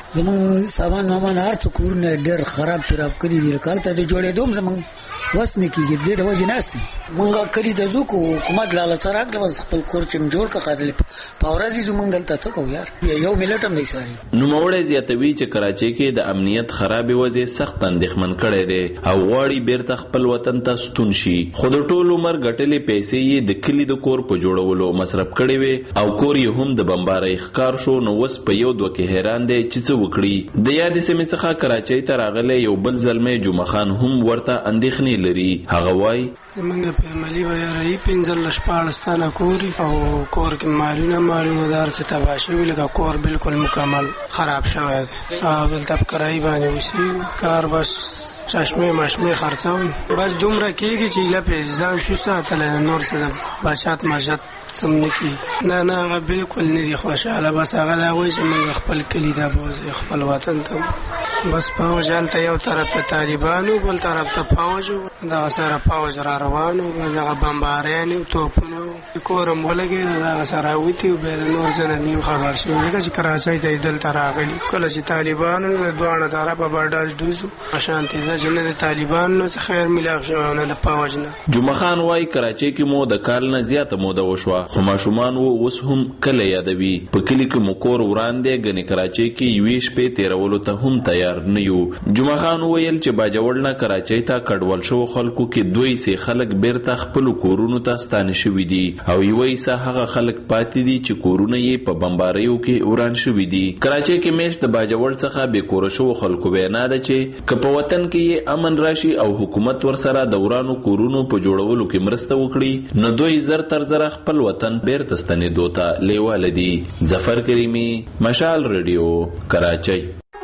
زمونږ سامان وامان هر څه کورونه ډېر خراب خراب کړي دي. هلته د جوړېدو هم زمونږ وس نه کېږي، دې د وجې ناست دي. مونږ کلي ته ځو خو حکومت لالچه راکړه بس خپل کور چې م جوړ کړه په ورځ یې زمونږ دلته څه کوو یار، یو ملت هم دی ساري. نوموړی زیاتوي چې کراچۍ کې د امنیت خرابې وضع سخت اندېښمن کړی دی او غواړي بیرته خپل وطن ته ستون شي، خو د ټول عمر ګټلې پیسې یې د کلي د کور په جوړولو مصرف کړي وي او کور یې هم د بمبارۍ ښکار شو. نو اوس په یو دوه کې حیران دی چې څه وکړي. د یادې سیمې څخه کراچۍ ته راغلی یو بل زلمی جمعه خان هم ورته اندېښنې لري. هغه وایي زمونږ په عملي ویارایي پنځلس شپاړس تنه کور او کور کې مالونه مالونه دار څه تباه شوي، لکه کور بالکل مکمل خراب شوی دی او دلته په کرایي باندې اوسېږو. کار بس چشمه مشمه خرڅاوم بس دومره کېږي چې لپې ځان شو ساتلی، نور څه د بچت مشت سم نه کېږي. نه نه هغه بالکل نه دي خوشحاله، بس هغه دا وایي چې موږ خپل کلي ته بوځئ، خپل وطن ته. بس پوځ هلته یو طرف ته طالبانو بل طرف ته پوځ و، دغه سره پوځ را روان و، دغه بمباریانې و توپونه و، کور هم ولګېد دغه سره وتي و. بیا د نور څه نه نیم خبر شوي، ځکه چې کراچۍ ته یې دلته راغلي. کله چې طالبانو د دواړه طرفه به ډز ډوز و، اشانتي ده چې نه د طالبانو څه خیر میلاف شوی او نه د پوځ نه. جمعه خان وایي کراچۍ کې مو د کال نه زیاته موده وشوه، خو ماشومان و اوس هم کله یادوي. په کلي کې مو کور وران دی، ګنې کراچۍ کې یوې شپې تېرولو ته هم تیار نه یو. جمعه خان وویل چې باجوړ نه کراچۍ ته کډوال شو خلکو کې دوی سي خلک بیرته خپلو کورونو ته ستانه شوي دي او یوه حصه هغه خلک پاتې دي چې کورونه یې په بمباریو کې وران شوي دي. کراچۍ کې میشت د باجوړ څخه بېکوره شوو خلکو وینا ده چې که په وطن کې یې امن راشي او حکومت ورسره د ورانو کورونو په جوړولو کې مرسته وکړي نو دوی زر تر زره خپل وطن بیرته ستنېدو ته لیواله دي. ظفر کریمي، مشال ریډیو، کراچۍ.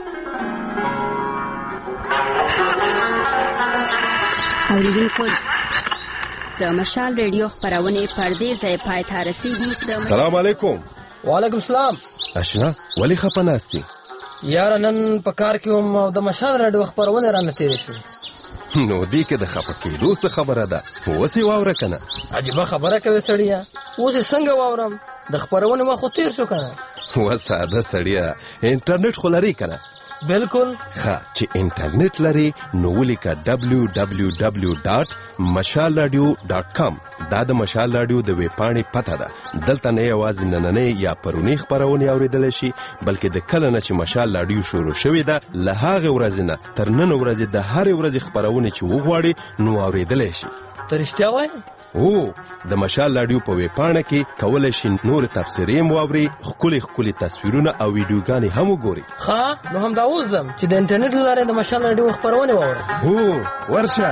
اوریدونکو د مشال ریډیو خپرونې پردې ځای پای ته رسېږي. سلام علیکم. وعلیکم السلام. اشنا ولې خپه ناستې؟ یاره نن په کار کې وم او د مشال ریډیو خپرونې رانه تېرې شوې. نو دې کې د خپه کېدو څه خبره ده؟ اوس یې واوره که نه؟ عجیبه خبره کوې سړیه، اوس یې څنګه واورم؟ د خپرونې وخت خو تېر شو که نه. و ساده سړیه، انټرنیټ خو لرې که نه؟ بالکل. ښه چې انټرنیټ لري نو ولیکه دبلیو دبلیو دبلیو ډاټ مشال رادیو ډاټ کام. دا د مشال رادیو د ویب پاڼې پته ده. دلته نه یوازې نننۍ یا پرونی خپرونې اوریدلی شي بلکې د کله نه چې مشال رادیو شروع شوې ده له هغې ورځې نه تر نن ورځې د هرې ورځې خپرونې چې وغواړي نو اوریدلی شي. ته رښتیا وایې؟ او د مشال رادیو په ویب پاڼه کې کولی شي نور تبصرې هم واوري، ښکلي ښکلي تصویرونه او ویډیوګانې هم وګوري. ښه نو همدا اوس ځم چې د انټرنیټ له لارې د مشال رادیو خپرونې واورم. هو ورشه.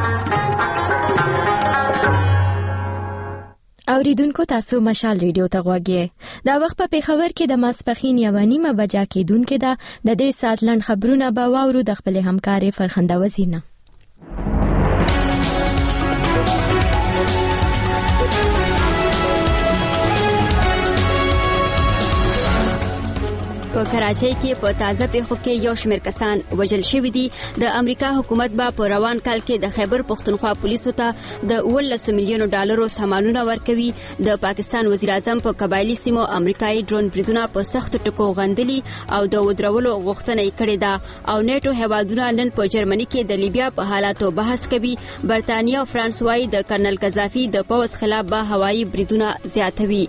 اوریدونکو تاسو مشال ریډیو ته غوږی. دا وخت په پیښور کې د ماسپښین یوه نیمه بجه کېدونکې ده. د دې ساعت لنډ خبرونه به واورو د خپلې همکارې فرخنده وزیر نه. په کراچۍ کې په تازه پیښو کې یو شمېر کسان وژل شوي دي. د امریکا حکومت به په روان کال کې د خیبر پښتونخوا پولیسو ته د اوولس میلیونو ډالرو سامانونه ورکوي. د پاکستان وزیر اعظم په قبایلي سیمو امریکایي ډرون بریدونه په سختو ټکو غندلي او د ودرولو غوښتنه یې کړې ده. او نیټو هیوادونه نن په جرمني کې د لیبیا په حالاتو بحث کوي. برتانیا او فرانس وايي د کرنل قذافي د پوځ خلاف به هوایي بریدونه زیاتوي.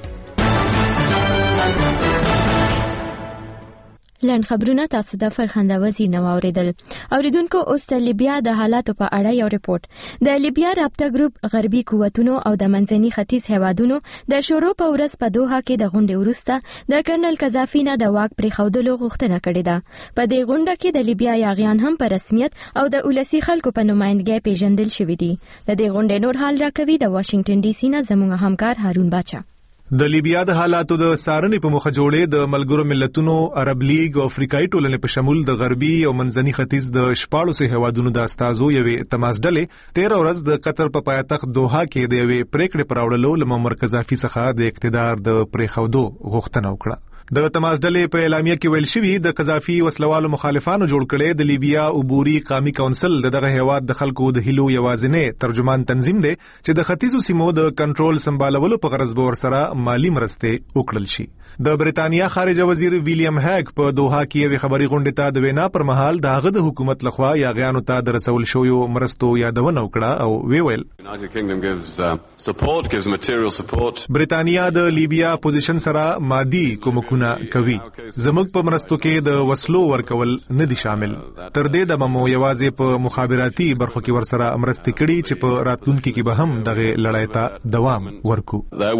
لن خبرونه تاسو د فرخنده وزیر نو اوریدل. اوریدونکو اوس د لیبیا د حالاتو په اړه یو ریپورت. د لیبیا رابطه ګروپ غربي قوتونو او د منځني ختیځ هیوادونو د شورو په ورځ په دوحه کې د غونډې وروسته د کرنل قذافي نه د واک پریښودلو غوښتنه کړې ده. په دې غونډه کې د لیبیا یاغیان هم په رسمیت او د ولسی خلکو په نمائندګۍ پیژندل شوي دي. د دې غونډې نور حال راکوي د واشنگټن ډي سي نه زموږ همکار هارون باچا. د لیبیا د حالاتو د څارنې په موخه جوړې د ملګرو ملتونو، عرب لیگ او افریقایي ټولنې په شمول د غربي او منځني ختیځ د شپاړسو هیوادونو د استازو یوې تماسډلې تیره ورځ د قطر په پایتخت دوحه کې د یوې پریکړې پر راوړلو له معمر قذافي څخه د اقتدار د پریښودو غوښتنه وکړه. د تماسډلې په اعلامیه کې ویل شوی د قذافي وسلوالو مخالفانو جوړ کړي د لیبیا عبوري قومي کونسل دغه هیواد د خلکو د هیلو یوازینی ترجمان تنظیم دی چې د ختیځو سیمو د کنټرول سمبالولو په غرض به ورسره مالی مرستې وکړل شي. د بریتانیا خارجه وزیر ویلیام هاګ په دوحه کې یو خبري غونډه ته د وینا پر مهال د هغه د حکومت لخوا یاغیانو ته د رسول شویو مرستو یادونه وکړه او وی ویل بریتانیا د لیبیا پوزیشن سره مادي کومکونه کوي. زموږ په مرستو کې د وسلو ورکول نه دي شامل. تر دې د ممو یوازې په مخابراتي برخو کې ورسره مرستې کړي چې په راتلونکي کې به هم دغه لړۍ ته دوام ورکو.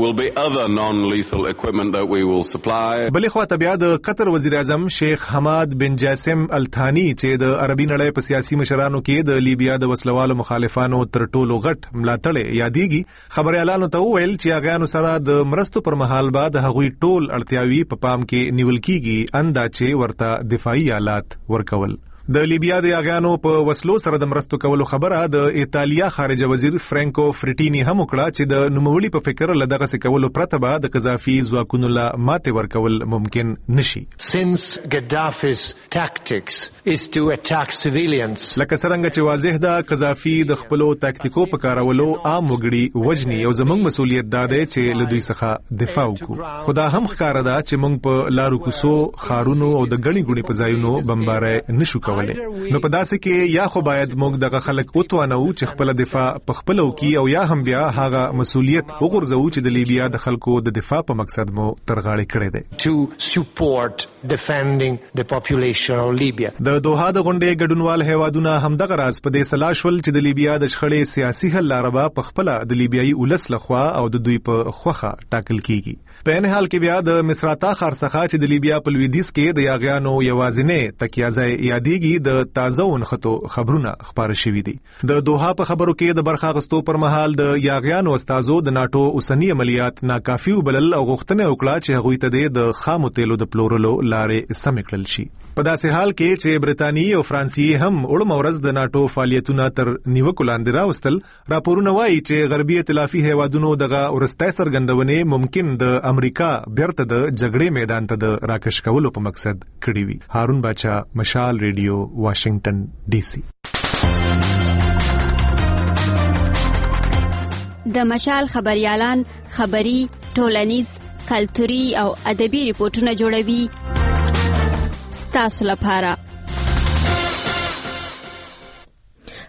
بلې خواته بیا د قطر وزیر اعظم شیخ حماد بن جاسم الثانی چې د عربي نړۍ په سیاسي مشرانو کې د لیبیا د وسلوالو مخالفانو تر ټولو غټ ملاتړی یادېږي، خبريالانو ته وویل چې هغه سره د مرستو پر مهال به د هغوی ټول اړتیاوي په پام کې نیول کیږي، اندا چې ورته دفاعي آلات ورکول. د لیبیا د یاغیانو په وسلو سره د مرستو کولو خبره د ایتالیا خارجه وزیر فرانکو فریټینی هم وکړه چې د نوموړي په فکر له دغه څه کولو پرته به د قذافي ځواکونو له ماتې ورکول ممکن نشي. Since Gaddafi's tactics is to attack civilians. لکه څنګه چې واضح ده قذافي د خپلو تاکتیکو په کارولو عام وګړي وجني او زموږ مسولیت ده چې له دوی څخه دفاع وکړو. خدا هم ښکار ده چې موږ په لارو کوڅو، خارونو او د غني ګوني په ځایونو بمبارۍ نشو نو په داسې کې یا خو باید موږ دغه خلک وتوانو چې خپل دفاع په خپل وکي او یا هم بیا هغه مسولیت وګرځو چې د لیبیا د خلکو د دفاع په مقصد مو ترغاړې کړې ده. To support defending the population of Libya. د دوحه د غونډې ګډونوال هیوادونه هم دغه راز په دې سلا شول چې د لیبیا د شخړې سیاسي حل لاره په خپل د لیبیایي ولس لخوا او د دوی په خوخه ټاکل کیږي. په ان حال کې بیا د مصراتا خارڅخه چې د لیبیا په لویدیځ کې د یاغیانو یوازینی تکیازه یادېږي د تازه ونخته خبرونه خبره شوې دي. د دوحه په خبرو کې د برخه غستو پر مهال د یاغیانو استادو د ناتو اوسنی عملیات ناکافي وبلل او غوښتنه وکړه چې هغوی ته د خامو تیلو د پلورلو لارې سم کړل شي. په داسې حال کې چې برتانیې او فرانسې هم وړم ورځ د ناتو فعالیتونه تر نیوکو لاندې راوستل، راپورونه وایي چې غربي ائتلافي هیوادونو دغه ورستۍ څرګندونې ممکن د امریکا بیرته د جګړې میدان ته د راکش کولو په مقصد کړې وي. هارون باچا، مشال ریډیو، واشنگټن ډي سي. د مشال خبريالان خبري، ټولنیز، کلتوري او ادبي ریپورتونه جوړوي ستاسو لپاره.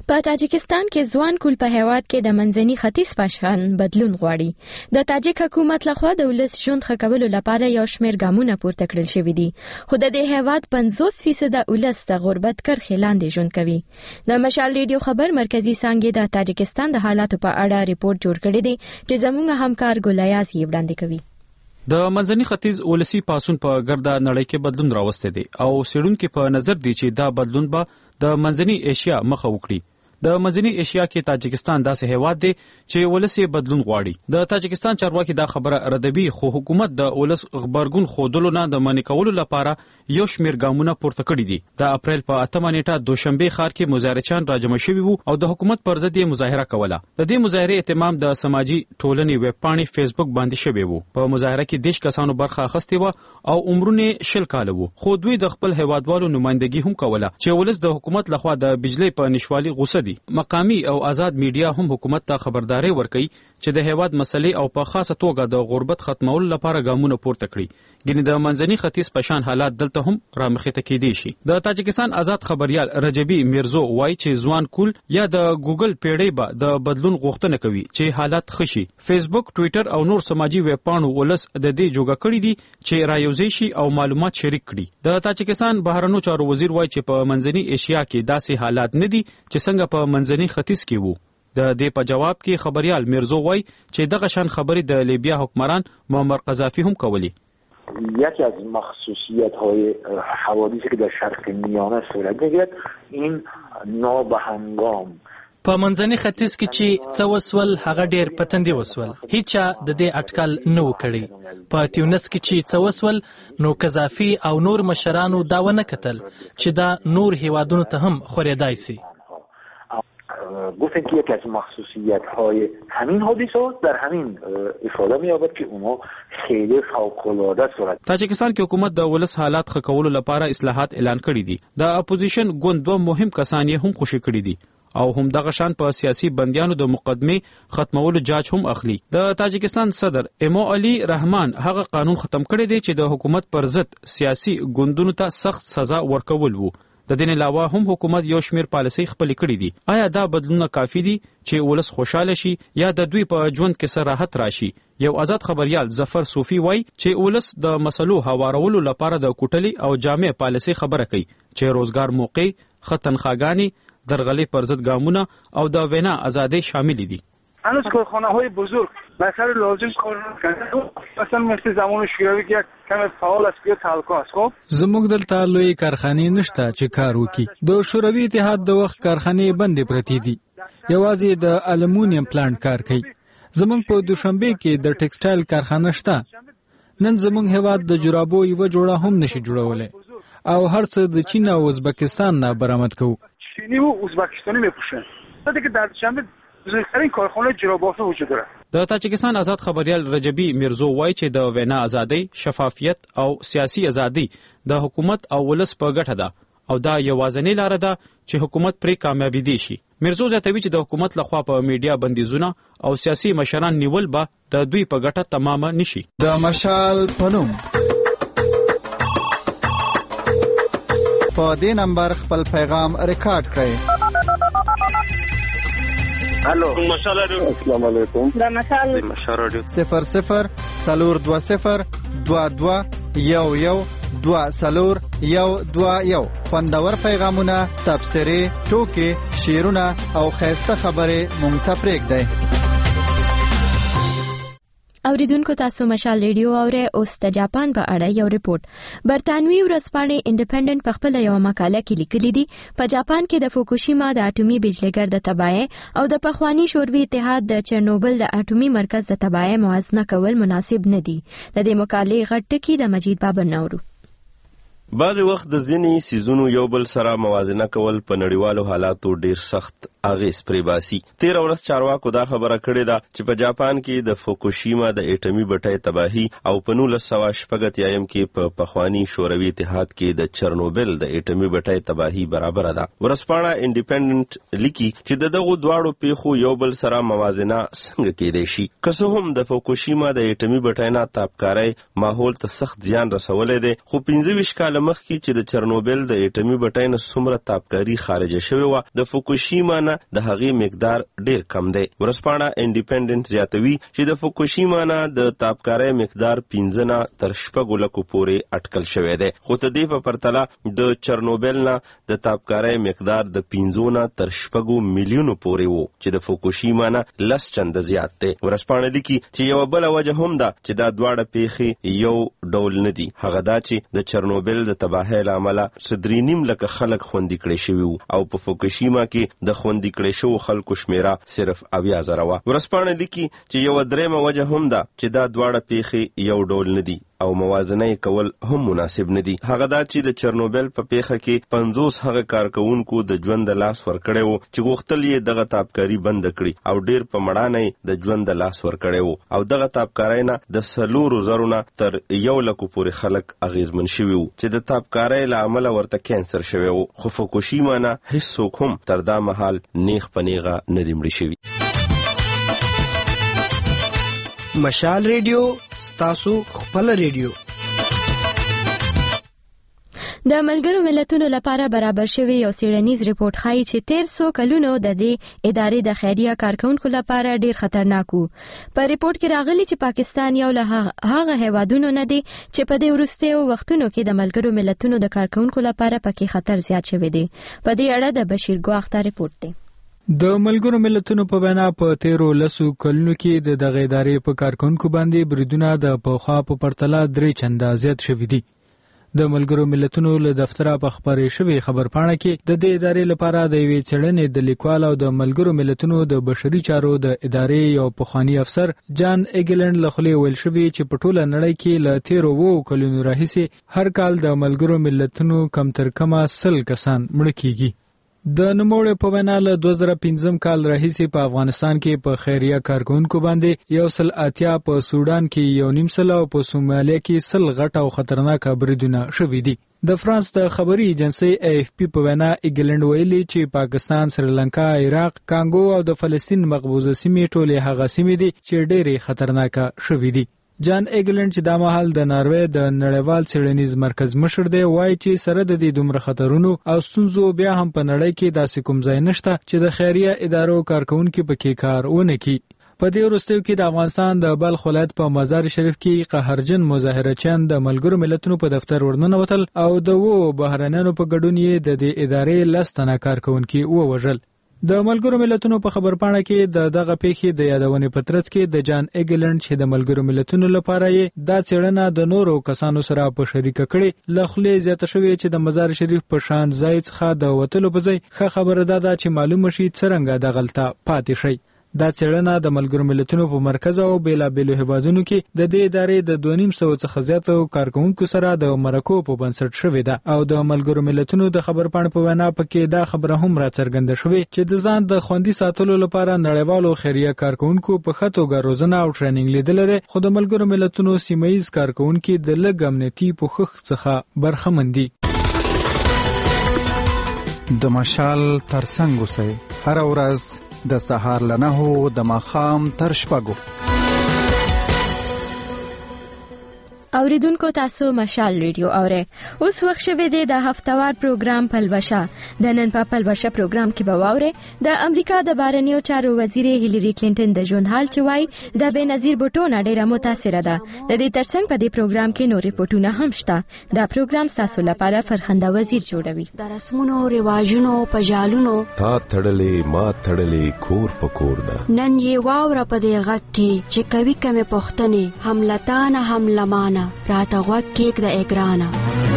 په تاجکستان کې ځوان کول په هیواد کې د منځني ختیځ په شان بدلون غواړي. د تاجک حکومت لخوا د ولس ژوند ښه کولو لپاره یو شمېر ګامونه پورته کړل شوي دي، خو د دې هیواد پنځوس فیصده ولس د غربت کرښې لاندې ژوند کوي. د مشال ریډیو خبر مرکزی څانګې د تاجکستان د حالاتو په اړه ریپورت جوړ کړی دی چې زموږ همکار ګولیاز یې وړاندې کوي. د منځني ختیځ ولسی پاسون په ګرده نړۍ کې بدلون راوسته دي او سیډونکو په نظر دي چې دا بدلون به د منځني ایشیا مخه وکړي. د منځني ایشیا کې تاجکستان داسې هیواد دی چې ولسی بدلون غواړي. د تاجکستان چارواکي دا خبره ردوي، خو حکومت د ولس خبرګون خودلو نه د منې کولو لپاره یو شمېر ګامونه پورته کړي دي. د اپریل په اتمه نیټه دوشنبه ښار کې مظاهرچیان راجمع شوي وو او د حکومت پر ضد یې مظاهره کوله. د دې مظاهرې اهتمام د سماجی ټولنې ویب پاڼې فیسبوک باندې شوی وو. په مظاهره کې دیش کسانو برخه اخیستې و او عمرونه شل کاله وو، خو دوی د خپل هیوادوالو نمائندګي هم کوله چې ولس د حکومت لخوا د بجلی په نشوالي غوسه دي. مقامی او آزاد میډیا هم حکومت ته خبرداري ورکوي چې د هیواد مسلې او په خاصه توګه د غربت ختمولو لپاره ګامونه پورته کړي. ګینه د منځني ختیځ په شان حالات دلته هم رامخته کېدي شي. د تاجکستان آزاد خبريال رجبي میرزو وایي چې ځوان کول یا د ګوګل پیړۍ به د بدلون غوښتنه کوي چې حالات خشي. فیسبوک، ټوئیټر او نور سماجی ویب پاڼو ولس د دې جوګه کړی دي چې رايوځي شي او معلومات شریک کړي. د تاجکستان بهرنیو چارو وزیر وایي چې په منځني ایشیا کې داسې حالات نه دي چې څنګه په منځني ختیځ کې وو. د دې په جواب کې خبريال میرزو وایي چې دغه شان خبرې د لیبیا حکمران معمر قذافی هم کولی. یکی از مخصوصیت‌های حوادثی که در شرق میانه صورت می‌گیرد این نابهنگام په منځني ختیځ کې چې څه وسول هغه ډېر پتندې وسول، هیڅ د دې اټکل نه وکړي. په تیونس کې چې څه وسول نو قذافی او نور مشرانو دا ونه کتل چې دا نور هیوادونو ته هم خورېدای سي. گفتن که یکی از مخصوصیت‌های همین حادثات در همین افاده می‌یابد که اونها خیلی فوق‌العاده صورت. تاجکستان کې حکومت د ولس حالات ښه کولو لپاره اصلاحات اعلان کړي دي. د اپوزیشن ګوند دوه مهم کسان یې هم خوشي کړي دي او هم دغه شان په سیاسي بندیانو د مقدمه ختمولو جاج هم اخلي. د تاجکستان صدر ایمو علي رحمان هغه قانون ختم کړی دی چې د حکومت پر ضد سیاسي ګوندونو ته سخت سزا ورکول وو. د دې علاوه هم حکومت یو شمیر پالیسي خپل کړی دي. آیا دا بدلونه کافي دي چې ولس خوشاله شي یا د دوی په ژوند کې سره راحت راشي؟ یو آزاد خبريال ظفر صوفي وای چې ولس د مسلو هوارولو لپاره د کوټلي او جامع پالیسي خبره کوي چې روزګار موقع، ختنخواګانی، درغلي پر ضد ګامونه او د وینا ازادي شامل دي. هنوز کارخانه‌های بزرگ بسر لازم کار نکردن، مثلا مثل زمان شوروی که کم فعال است یا تعلقه است. خب زموږ دلته لوی کارخانې نشته چې کار وکړي. د شوروي اتحاد د وخت کارخانې بندې پرتې دي، یوازې د المونیم پلانټ کار کوي. زموږ په دوشنبه کې د ټیکسټایل کارخانه شته. نن زموږ هیواد د جرابو یو جوړه هم نشي جوړولای او هر څه د چین او ازبکستان نه برآمد کوو. چینی و ازبکستانی میپوشن. تا دیگه در دوشنبه بزرگترین کارخانه جرابافه وجود داره. د تاجکستان آزاد خبريال رجبي میرزو وایي چې د وینا ازادي، شفافیت او سیاسي ازادي د حکومت او ولس په ګټه ده او دا یوازینۍ لار ده چې حکومت پرې کامیابی دي شي. میرزو زیاتوي چې د حکومت لخوا په میډیا بندیزونه او سیاسي مشران نیول به د دوی په ګټه تمامه نشي. د مشال پنوم په دې نمبر خپل پیغام ریکارډ کړئ. الو مشال رادیو. السلام علیکم. د مشال مشال رادیو صفر صفر سلور دو صفر دو دو یو یو دو سلور یو دو یو. خوندور پیغامونه، تبصرې، ټوکې، شعرونه او خیسته خبرې مونږ ته پرېږدئ. اوریدونکو تاسو مشال ریډیو اوره اوس د جاپان په اړه یو ریپورت. برتانوي ورځپاڼې انډیپندنت په خپل یو مقاله کې لیکلي دي په جاپان کې د فوکوشیما د اټومي بجلیګر د تباہي او د پخوانی شوروي اتحاد د چرنوبل د اټومي مرکز د تباہي موازنه کول مناسب نه دي. د دې مقالې غټ ټکی د مجید بابر نورو. بعض وخت د ځینې سیزونو یو بل سره موازنه کول په نړیوالو حالاتو ډیر سخت اغیز پرې باسي. تیر ورځ چارواکو دا خبره کړې ده چې په جاپان کې د فوکوشیما د اټومي بټۍ تباہي او په نولس سوه شپږ اتیایم کې په پخوانی شوروي اتحاد کې د چرنوبل د اټومي بټۍ تباہي برابر ده. ورځپاڼه انډیپندنت لیکي چې د دغو دواړو پیښو یو بل سره موازنه څنګه کېدای شي. که څه هم د فوکوشیما د اټومي بټۍ نه تابکارۍ ماحول ته سخت زیان رسولی دی، خو پنځه ویشت کاله نه مخکې چې د چرنوبل د اټومي بټۍ نه څومره تابکاري خارجه شوې وه، د فوکوشیما نه د هغې مقدار ډیر کم دی. ورځپاڼه انډیپینډنټ زیاتوي چې د فوکوشیما نه د تابکارۍ مقدار پنځه نه تر شپږو لکو پورې اټکل شوی دی، خو د دې په پرتله د چرنوبل نه د تابکارۍ مقدار د پنځو نه تر شپږو میلیونو پورې وو چې د فوکوشیما نه لس چنده زیات دی. ورځپاڼه لیکي چې یوه بله وجه هم ده چې دا دواړه پیښې یو ډول نه دي، هغه دا چې د چرنوبل د تباهۍ له امله څه درې نیم لکه خلک خوندي کړی شوي وو او په فوکوشیما کې د خوندي کړی شوو خلکو شمیره صرف اویا زره وه. ورځپاڼه لیکي چې یوه درېیمه وجه هم ده چې دا دواړه پیښې یو ډول نه دي او موازنه کول هم مناسب نه دي. هغه دا چې د چرنوبل په پیښه کې پنځوس هغه کارکونکو د ژوند د لاس ورکړی وو چې غوښتل یې دغه تابکاري بند کړي او ډیر په مړانه د ژوند د لاس ورکړی وو او دغه تابکارۍ نه د څلورو زرو نه تر یو لکو پورې خلک اغیزمن شوي وو چې د تابکارۍ له امله ورته کینسر شوی وو، خو فوکوشیما نه هیڅوک هم تر دا مهال نیغ په نیغه نه دي مړي شوي. مشال ریډیو ستاسو خپل ریډیو. د ملګرو ملتونو لپاره برابر شوی یو څېړنیز ریپورت ښایي چې تیر څو کلونو د دې ادارې د خیریه کارکونکو لپاره ډیر خطرناک وو. په ریپورت کې راغلي چې پاکستان یو له هغه هیوادونو نه دی چې په دې وروستیو وختونو کې د ملګرو ملتونو د کارکونکو لپاره پکې خطر زیات شوی دی. په دې اړه د بشیر ګواخته ریپورت دی. د ملګرو ملتونو په وینا په تیرو لسو کلونو کې د دغه ادارې په کارکونکو باندې بریدونه د پخوا په پرتله درې چنده زیات شوي دي. د ملګرو ملتونو له دفتره په خبرې شوې خبرپاڼه کې د دې ادارې لپاره د یوې څېړنې د لیکوال او د ملګرو ملتونو د بشري چارو د ادارې یو پخوانی افسر جان ایګلند له خولې ویل شوي چې په ټوله نړۍ کې له تیرو اوو کلونو راهیسې هر کال د ملګرو ملتونو کم تر کمه سل کسان مړه کیږي. د نوموړي په وینا له دوه زره پنځم کال راهیسې په افغانستان کې په خیریه کارکونکو باندې یو سل اتیا، په سودان کې یو نیم سل او په سومالیا کې سل غټ او خطرناک بریدونه شوي دي. د فرانس د خبري ایجنسی ای اف پی په وینا ایګلند ویلي چې پاکستان، سریلانکا، عراق، کانګو او د فلسطین مقبوضه سیمې ټولې هغه سیمې دي چې ډېرې خطرناک شوي دي. جان ایګلند چې دا مهال د ناروې د نړیوال څېړنیز مرکز مشر دی وایي چې سره د دې دومره خطرونو او ستونزو بیا هم په نړۍ کې داسې کوم ځای نشته چې د خیریه ادارو کارکونکي پکې کار ونه کړي. په دې وروستیو کې د افغانستان د بلخ ولایت په مزار شریف کې قهرجن مظاهرچیان د ملګرو ملتونو په دفتر ورننوتل او د وو بهرنیانو په ګډون یې د دې ادارې لس تنه کارکونکي ووژل. د ملګرو ملتونو په خبرپاڼه کې د دغه پیښې د یادونې په ترڅ کې د جان ایګلند چې د ملګرو ملتونو لپاره یې دا څېړنه د نورو کسانو سره په شریکه کړې له خولې زیاته شوې چې د مزار شریف په شان ځای څخه د وتلو په ځای ښه خبره دا ده چې معلومه شي څرنګه دغلته پاتې شي. دا څېړنه د ملګرو ملتونو په مرکز او بیلابیلو هیوادونو کې د دې ادارې د دوه نیم سوه څخه زیاتو کارکونکو سره د مرکو په بنسټ شوې ده او د ملګرو ملتونو د خبرپاڼې په وینا پکې دا خبره هم راڅرګنده شوې چې د ځان د خوندي ساتلو لپاره نړیوالو خیریه کارکونکو په ښه توګه روزنه او ټریننګ لیدلی دی، خو د ملګرو ملتونو سیمه ییز کارکونکي د لږ امنیتي پوښښ څخه برخمن دي. د مشال ترڅنګ اوسئ هره ورځ د سهار له نهو د ماښام تر شپږو. اوریدونکو تاسو مشال ریډیو اورئ. اوس وخت شوی دی د هفتوار پروګرام پلوشه. د نن په پلوشه پروګرام کې به واورئ د امریکا د بهرنیو چارو وزیر هیلری کلینټن د ژوند حال چې وایي د بېنظیر بوټو نه ډېره متاثره ده. د دې ترڅنګ په دې پروګرام کې نور ریپورتونه هم شته. دا پروګرام تاسو لپاره فرخنده وزیر جوړوي. د رسمونو رواجونو په جالونو تا تړلې ما تړلې کور په کور ده. نن یې واوره په دې غږ کې چې کوي کمې پوښتنې هم لتانه هم لمانه راته غوږ کېږده ای ګرانه.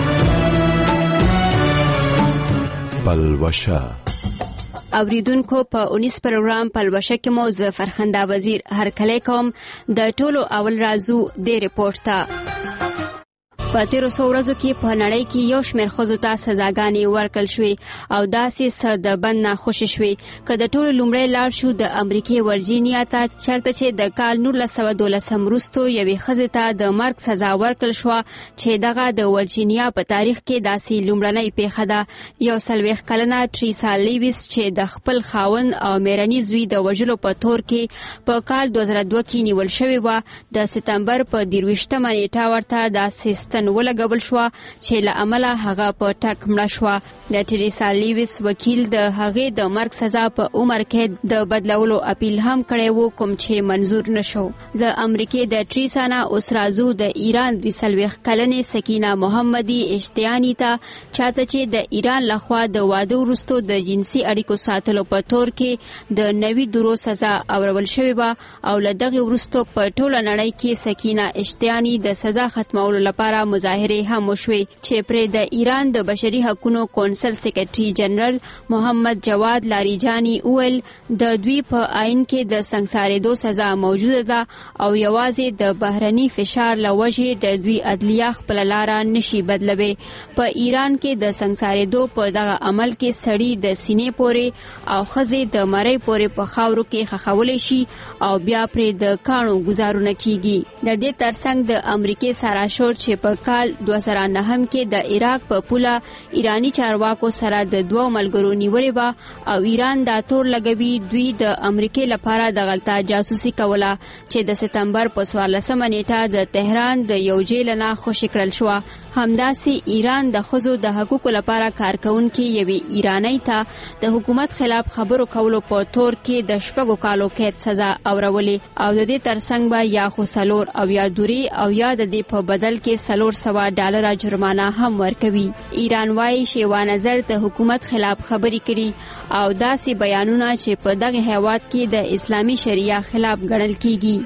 پلوشه اوریدونکو په اونیس پروګرام پلوشه کې مو زه فرخنده وزیر هرکلی کوم. د ټولو اول رازو دې ریپورت ته. په تیرو څو ورځو کې په نړۍ کې یو شمېر ښځو ته سزاګانې ورکړل شوې او داسې څه د بند نه خوشې شوې. که د ټولو لومړی لاړ شو د امریکې ورجینیا ته، چېرته چې د کال نولس سوه دولسم وروستو یوې ښځې ته د مرګ سزا ورکړل شوه چې دغه د ورجینیا په تاریخ کې داسې لومړنۍ پیښه ده. یو څلوېښت کلنه ټریسا لیویس چې د خپل خاوند او میرني زوی د وژلو په تور کې په کال دوه زره دوه کې نیول شوې وه، د سپتمبر په دېرویشتمه نیټه ورته دا سیستن انجکشن ولګول شو چې له امله هغه په ټک مړه شو. د ټریسا لیویس وکیل د هغې د مرګ سزا په عمر کې د بدلولو اپیل هم کړی وو کوم چې منظور نشو. د امریکې د ټریسا نه اوس راځو د ایران د څلوېښت کلنې سکینه محمدي اشتیاني ته چاته چې د ایران لخوا د واده وروسته د جنسي اړیکو ساتلو په تور کې د نوي درو سزا اورول شوې وه او له دغې وروسته په ټوله نړۍ کې سکینه اشتیاني د سزا ختمولو لپاره مظاهرې هم وشوې چې پرې د ایران د بشري حقوقو کونسل سیکریټري جنرال محمد جواد لاریجاني وویل د دوی په آئین کې د سنګسارېدو سزا موجوده ده او یوازې د بهرني فشار له وجې د دوی عدلیه خپله لاره نشي بدلوي. په ایران کې د سنګسارېدو په دغه عمل کې سړي د سینې پورې او ښځې د مرۍ پورې په خاورو کې خښولی شي او بیا پرې د کاڼو ګزارونه کیږي. د دې ترڅنګ د امریکې سراشور چې په کال دوه زره نهم کې د عراق په پوله ایرانی چارواکو سره د دوو ملګرو نیولې وه او ایران دا تور لګوي دوی د امریکې لپاره د غلطه جاسوسي کوله چې د سپتمبر په څوارلسمه نیټه د تهران د یو جیل نه خوشي کړل شوه. همداسې ایران د ښځو د حقوقو لپاره کارکونکې یوې ایرانۍ ته د حکومت خلاف خبرو کولو په تور کې د شپږو کالو قید سزا اورولې او د دې ترڅنګ به یا خو څلور او یا دورې او یا د دې په بدل کې څلور سوه ډالره جرمانه هم ورکوي. ایران وايي شیوا نظر د حکومت خلاف خبرې کړي او داسې بیانونه چې په دغه هیواد کې د اسلامي شریعه خلاف ګڼل کیږي.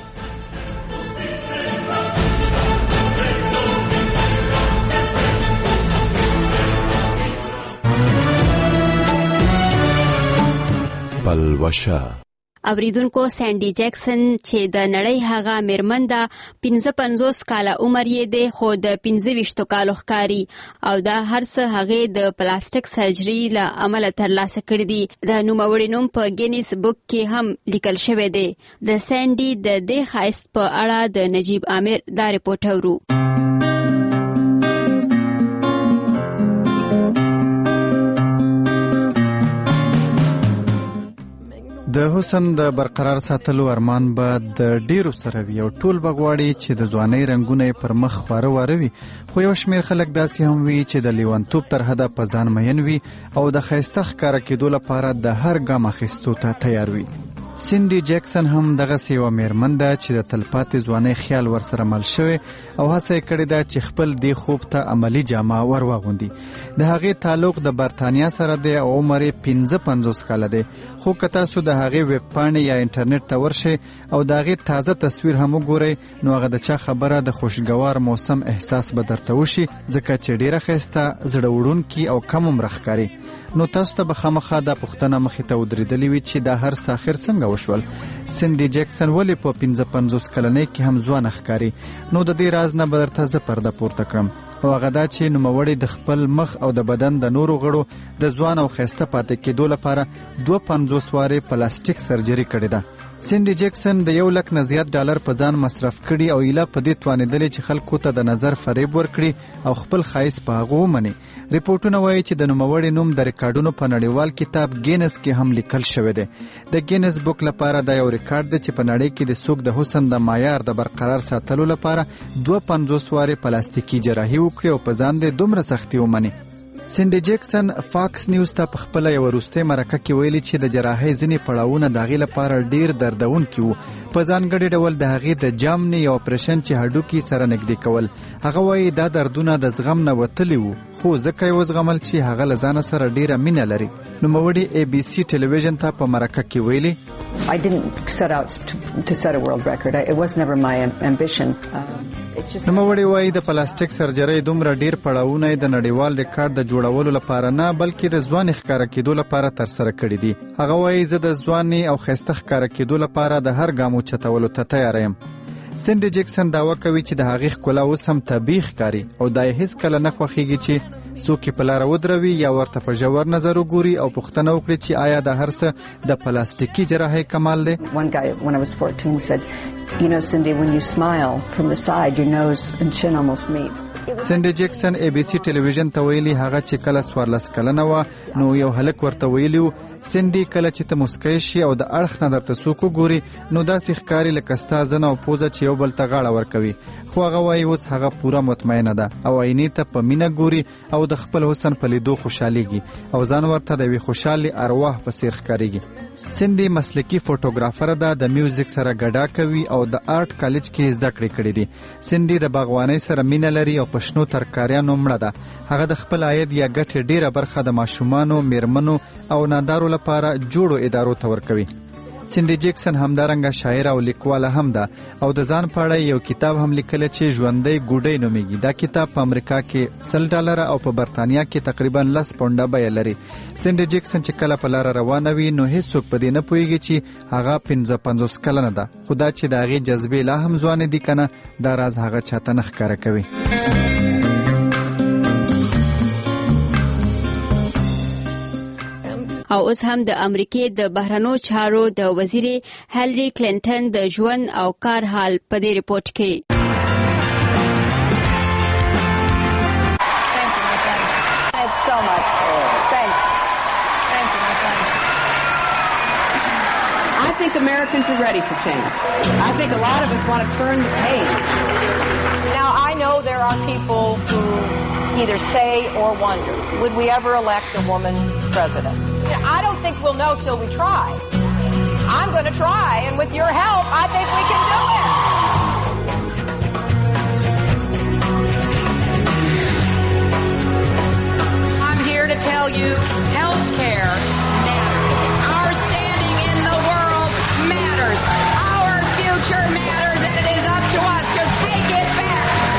پلوشه اوریدونکو سانډي جیکسن چې د نړۍ هغه میرمن ده پنځه پنځوس کاله عمر یې دی خو د پنځه ویشتو کالو ښکاري او دا هر څه هغې د پلاستیک سرجري له امله ترلاسه کړي دي. د نوموړي نوم په ګینیس بک کې هم لیکل شوی دی. د سانډي د دې ښایست په اړه د نجیب عامر دا رپورټ اورو. د حسن د برقرار ساتلو ارمان به د ډیرو سره وي او ټول بغواړي چې د ځوانۍ رنګونه پر مخ خواره واره وي خو یو شمیر خلک داسې هم وي چې د لیونتوب تر حده په ځان مین وي او د ښایسته ښکاره کېدو لپاره د هر ګام اخیستو ته تیار وي. سینډي جیکسن هم دغسې یوه میرمن ده چې د تلپاتې ځوانۍ خیال ورسره مل شوی او هڅه یې کړې ده چې خپل دې خوب ته عملي جامه ور واغوندي. د هغې تعلق د برطانیا سره دی او عمر یې پنځه پنځوس کاله دی خو که تاسو د هغې ویب پاڼې یا انټرنیټ ته ورشئ او د هغې تازه تصویر هم وګورئ نو هغه د چا خبره د خوشګوار موسم احساس به درته وشي ځکه چې ډېره ښایسته زړه وړونکي او کم عمره ښکاري. نو تاسو ته به خامخا دا پوښتنه مخې ته ودرېدلې وي چې دا هر څه آخر څنګه وشول؟ سینډي جیکسن ولې په پنځه پنځوس کلنۍ کې هم ځوانه ښکاري؟ نو د دې راز نه به درته زه پرده پورته کړم او هغه دا چې نوموړی د خپل مخ او د بدن د نورو غړو د ځوان او ښایسته پاتې کېدو لپاره دوه پنځوس وارې پلاستیک سرجري کړې ده. سینډي جیکسن د یو لک نه زیات ډالر په ځان مصرف کړي او ایله په دې توانېدلې چې خلکو ته د نظر فریب ورکړي او خپل ښایست په هغه ومني. ریپورټونه وایي چې د نوموړي نوم د ریکارډونو په نړیوال کتاب ګینس کې هم لیکل شوی دی. د ګینس بک لپاره دا یو ریکارډ دی چې په نړۍ کې د څوک د حسن د معیار د برقرار ساتلو لپاره دوه پنځوس وارې پلاستیکي جراحي وکړي او په ځان دې دومره سختي ومني. سینډي جیکسن فاکس نیوز ته په خپله یوه وروستۍ مرکه کې ویلي چې د جراحۍ ځینې پړاوونه د هغې لپاره ډېر دردونکي وو. په ځانګړي ډول د هغې د جامنې یو اپریشن چې هډوکي سره نږدې کول. هغه وایي دا دردونه د زغم نه وتلي وو خو ځکه یې وزغمل چې هغه له ځانه سره ډېره مینه لري. نوموړي ای بي سي ټلویزیون ته په مرکه کې ویلي I didn't set out to, to set a world record. It was never my ambition. نوموړي وایي د پلاستیک سرجرۍ دومره ډېر پړاوونه یې د نړیوال ریکارډ د جوړولو لپاره نه بلکې د ځوانې ښکاره کېدو لپاره ترسره کړي دي. هغه وایي زه د ځوانې او ښایسته ښکاره کېدو لپاره د هر ګام اوچتولو ته تیاره یم. سینډي جیکسن دعوه کوي چې د هغې ښکلا اوس هم طبیعي ښکاري او دا یې هېڅکله نه خوښېږي چې څوک یې په لاره ودروي یا ورته په ژور نظر وګوري او پوښتنه وکړي چې آیا دا هر څه د پلاستیکي جراحۍ کمال دی. One guy when I was fourteen said, you know Cindy, when you smile from the side your nose and chin almost meet. سینډي جیکسن ای بي سي ټلویزیون ته ویلي هغه چې کله څوارلس کلنه وه نو یو هلک ورته ویلي و سینډي کله چې ته مسکی شي او د اړخ نه درته څوک وګوري نو داسې ښکاري لکه ستا زنه او پوزه چې یو بل ته غاړه ورکوي، خو هغه وایي اوس هغه پوره مطمئنه ده او عینې ته په مینه ګوري او د خپل حسن په لیدو خوشحالیږي او ځان ورته د یوې خوشحالې ارواح په څیر ښکارېږي. سینډي مسلکي فوټوګرافر ده، د میوزیک سره ګډا کوي او د آرټ کالج کې زده کړې کړې دي. سینډي د باغوانۍ سره مینه لري او په شنو ترکاریانو مړه ده. هغه د خپل عاید یا ګټې ډیره برخه د ماشومانو، میرمنو او نادارو لپاره جوړو ادارو ته ورکوي. سینډي جیکسن همدارنګه شاعر او لیکواله هم ده او د ځان په اړه یو کتاب هم لیکلی چې ژوندی ګوډی نومیږي. دا کتاب په امریکا کې سل ډالره او په برطانیا کې تقریبا لس پونډه بیه لري. سینډي جیکسن چې کله په لاره روانه وي نو هیڅوک په دې نه پوهیږي چې هغه پنځه پنځوس کلنه ده، خو دا چې د هغې جذبې لا هم ځوانې دي که نه دا راز هغه چاته نه ښکاره کوي. او اوس هم د امریکې د بهرنیو چارو د وزیر هیلری کلینټن د ژوند او کار حال په دې ریپورت کې. I think Americans are ready for change. I think a lot of us want to turn the page. Now, I know there are people who either say or wonder, would we ever elect a woman president? I don't think we'll know till we try. I'm going to try, and with your help, I think we can do it. I'm here to tell you, health care matters. Our standing in the world matters. Our future matters, and it is up to us to take it back.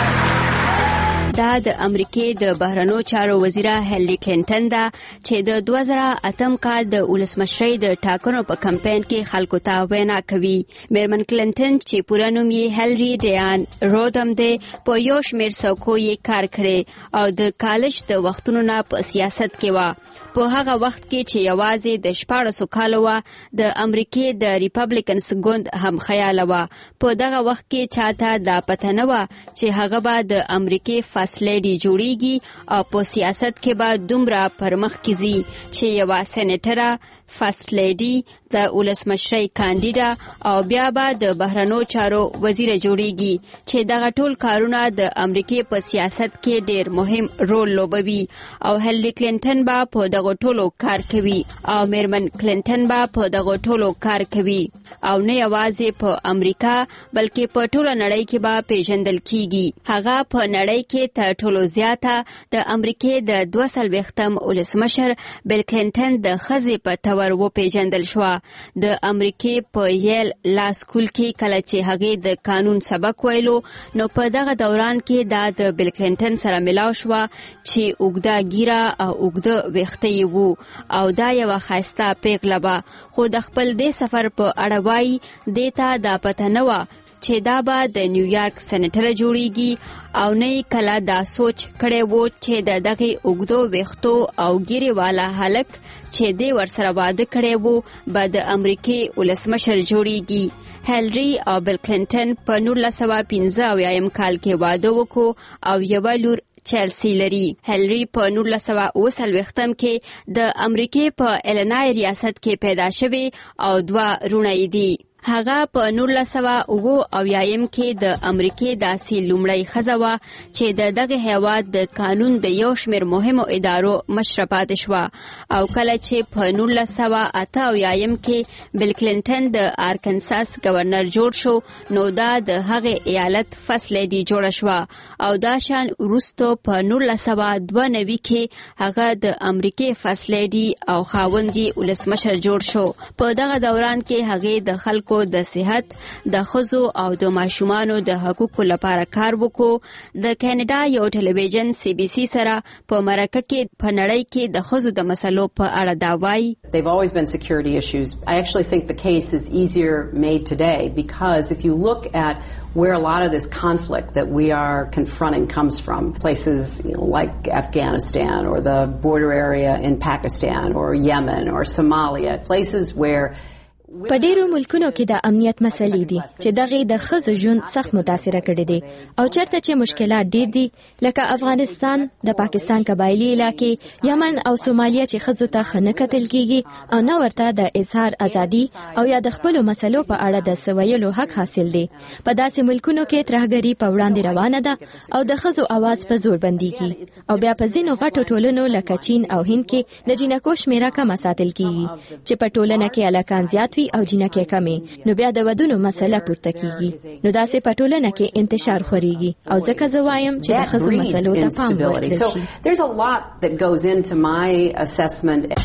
دا د امریکې د بهرنیو چارو وزیره هیلری کلینټن ده چې د دوه زره اتم کال د ولسمشرۍ د ټاکنو په کمپاین کې خلکو ته وینا کوي. میرمن کلینټن چې پوره نوم یې هیلری ډیان رودم دی په یو شمېر څوکو یې کار کړی او د کالج د وختونو نه په سیاست کې وه. په هغه وخت کې چې یوازې د شپاړسو کالو وه د امریکې د ریپبلیکنز ګوند هم خیاله وه. په دغه وخت کې چاته دا پته نه وه چې هغه به د امریکې فرست لیډي جوړیږي او په سیاست کې به دومره پرمخکې ځي چې یوه سینیټره فرست لیډي د ولسمشرۍ کاندیده او بیا به د بهرنیو چارو وزیره جوړیږي چې دغه ټول کارونه د امریکې په سیاست کې ډیر مهم رول لوبوي او هیلری کلینټن به په دغه ټولو کار کوي او میرمن کلینټن به په دغه ټولو کار کوي او نه یوازې په امریکا بلکې په ټوله نړۍ کې به پیژندل کیږي. هغه په نړۍ کې تر ټولو زیاته د امریکې د دوه څلوېښتم ولسمشر بیل کلینټن د ښځې په تور وپیژندل شوه. د امریکې په یل لا سکول کې کله چې هغې د قانون سبق ویلو نو په دغه دوران کې دا د بیل کلینټن سره ملاو شوه چې اوږده ګیره او اوږده ویښته یې وو او دا یوه ښایسته پیغله وه، خو د خپل دې سفر په اړه وایي دې ته دا پته نه وه چې دا به د نیویارک سینیټره جوړیږي او نه کله دا سوچ کړی وو چې د دغه اوږدو ویښتو او ګیرې والا هلک چې دې ورسره واده کړی وو به د امریکې ولسمشر جوړیږي. هیلری او بیل کلینټن په نولس سوه پنځه اویایم کال کې واده وکړو او یوه لور چلسی لري. هیلری په نولس سوه اوه څلوېښتم کې د امریکې په ایلینای ریاست کې پیدا شوی او دوه روڼه یې دي. هغه په نولس سوه اوه اویایم کې د امریکې داسې لومړی ښځه وه چې د دغه هیواد د قانون د یو شمېر مهمو ادارو مشره پاتې شوه او کله چې په نولس سوه اته اویایم کې بیل کلینټن د آرکنساس گورنر جوړ شو نو دا د هغې ایالت فرست لیډي جوړه شوه او دا شان وروستو په نولس سوه دوه نوي کې هغه د امریکې فرست لیډي او خاوند یې ولسمشر جوړ شو. په دغه دوران کې هغې د خلکو د صحت، د ښځو او د ماشومانو د حقوقو لپاره کار وکړو. د کاناډا یو ټلویزیون سی بي سي سره په مرکه کې په نړۍ کې د ښځو د مسلو په اړه دا وایي. They've always been security issues. I actually think the case is easier made today because if you look at where a lot of this conflict that we are confronting comes from, places you know, like Afghanistan or the border area in Pakistan or Yemen or Somalia, places where په ډیرو ملکونو کې د امنیت مسلې دي چې دغه د ښځو ژوند سخت متاثر کړي دي او چرته چې مشکلات ډیر دي لکه افغانستان، د پاکستان قبایلی علاقې، یمن او سومالیا چې ښځو ته خنه کتل کیږي او نه ورته د اظهار ازادي او یا د خپل مسلو په اړه د سویلو حق حاصل دي. په داسې ملکونو کې ترهګری په وړاندې روانه ده او د ښځو आवाज په زور بنديږي او بیا په ځینو غټو ټولنو لکه چین او هند کې د جنکو شمیره کم ساتل کیږي چې په ټولنه کې الکان زیات وي او جنکې کمې، نو بیا د ودونو مسله پورته کیږي. نو داسې په ټولنه کې انتشار خوريږي او ځکه زه وایم چې د ښځو مسلو ته پام ورکړل شي. So there's a lot that goes into my assessment.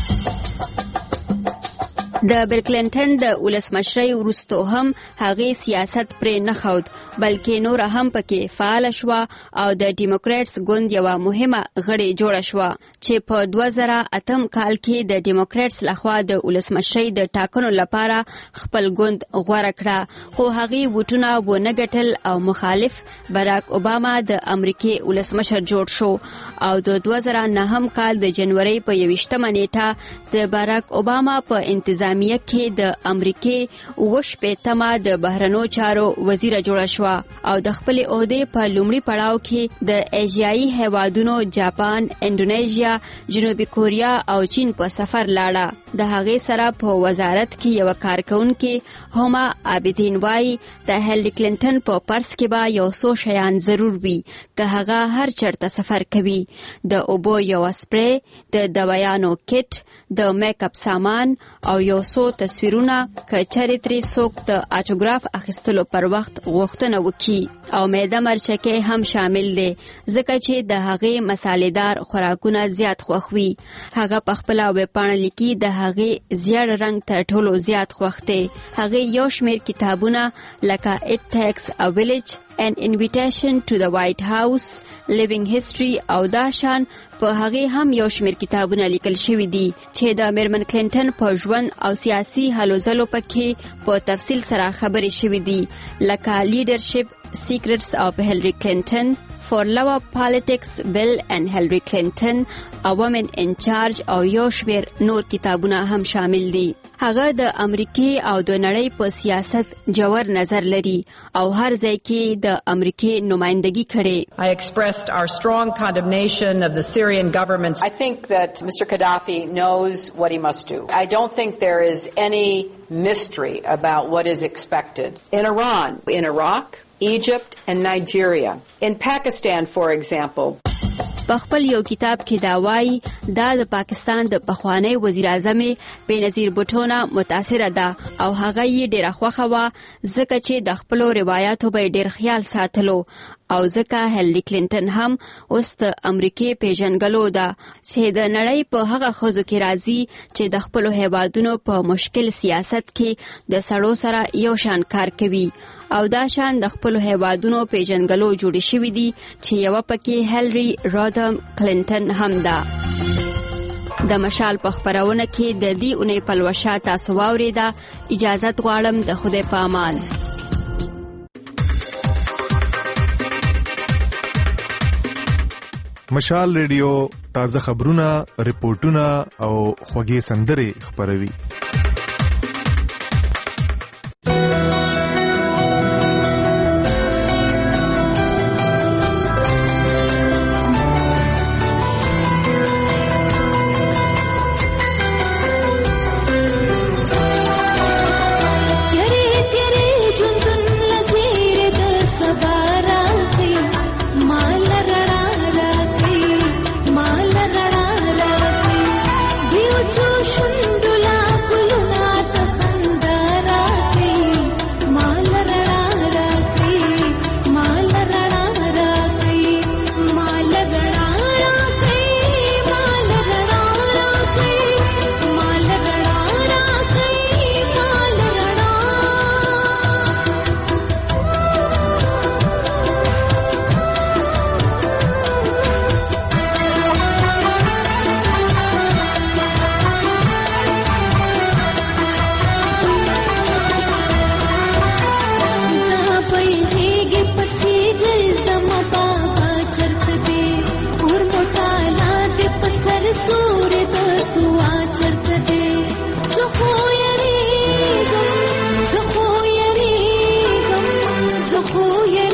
د بیل کلینټن د ولسمشرۍ وروسته هم هغه سیاست پرې نه خود بلکې نور هم پکې فعال شو او د ډیموکراتس ګوند یو مهمه غړي جوړ شو چې په دوه زره اتم کال کې د ډیموکراتس لخوا د ولسمشرۍ د ټاکنو لپاره خپل ګوند غوړه کړه، خو هغه وټونه ونه ګټل او مخالف براک اوباما د امریکای ولسمشر جوړ شو او د دوه زره نهم کال د جنوري په یوشتمه نیټه د براک اوباما په انتظامیه کې د امریکای وشپېتمه د بهرنیو چارو وزیر جوړ شو او د خپل عہده په لومړي پړاو کې د ایشیایي هیوادونو جاپان، انډونیشیا، جنوبي کوریا او چین په سفر لاړه. د هغه سره په وزارت کې یو کارکونکو هما عابدین وای د هیلری کلینټن په پرس کې با یو څو شیان ضرور وي که هغه هر چرته سفر کوي، د اوبو یو سپری، د دوايانو کټ، د میک اپ سامان او یو څو تصویرونه که چېرې ترې څوک د اټوګراف اخیستلو پر وخت غوښتنه وکړي او معده مرچکې هم شامل دي ځکه چې د هغې مسالېدار خوراکونه زیات خوښوي. هغه په خپله ویبپاڼه لیکي د هغې زیړ رنګ تر ټولو زیات خوښ دی. هغې یو شمېر کتابونه لکه It Takes a Village, An Invitation to the White House, Living History او داشان په هغه هم یو شمېر کتابونه لیکل شوي دي چې د میرمن کلینټن په ژوند او سیاسي هلو ځلو پکې په تفصیل سره خبرې شوي دي لکه لیډرشپ سیکرټس اف هیلری کلینټن، For Love of Politics, Bill and Hillary Clinton, A Woman in Charge او یو شمېر نور کتابونه هم شامل دي. هغه د امریکای او د نړۍ په سیاست جوړ نظر لري او هر ځای کې د امریکای نمائندګي کړي. I expressed our strong condemnation of the Syrian government. I think that Mister Gaddafi knows what he must do. I don't think there is any mystery about what is expected. In Iran, in Iraq, Egypt and Nigeria. In Pakistan, for example. په خپل یو کتاب کې دا وایي دا د پاکستان د پخوانی وزیر اعظم بېنظیر بوټو نه متاثره ده او هغه یې ډېره خوښه وه ځکه چې د خپلو روایاتو به یې ډېر خیال ساتلو او ځکه هیلری کلینټن هم اوس د امریکای پیژنګلو ده چې د نړۍ په هغه ښځو کې راځي چې د خپلو هیوادونو په مشکل سیاست کې د سړو سره یو شان کار کوي او دا شان د خپلو هیوادونو پیژنګلو جوړې شوي دي چې یوه پکې هیلری رودم کلینټن هم ده. د مشال په خپرونه کې د دې اونۍ پلوشه تاسو واورېده. اجازت غواړم د خدای په امان. مشال ریډیو تازه خبرونه، ریپورتونه او خوږې سندرې خپروي. Shundula خوی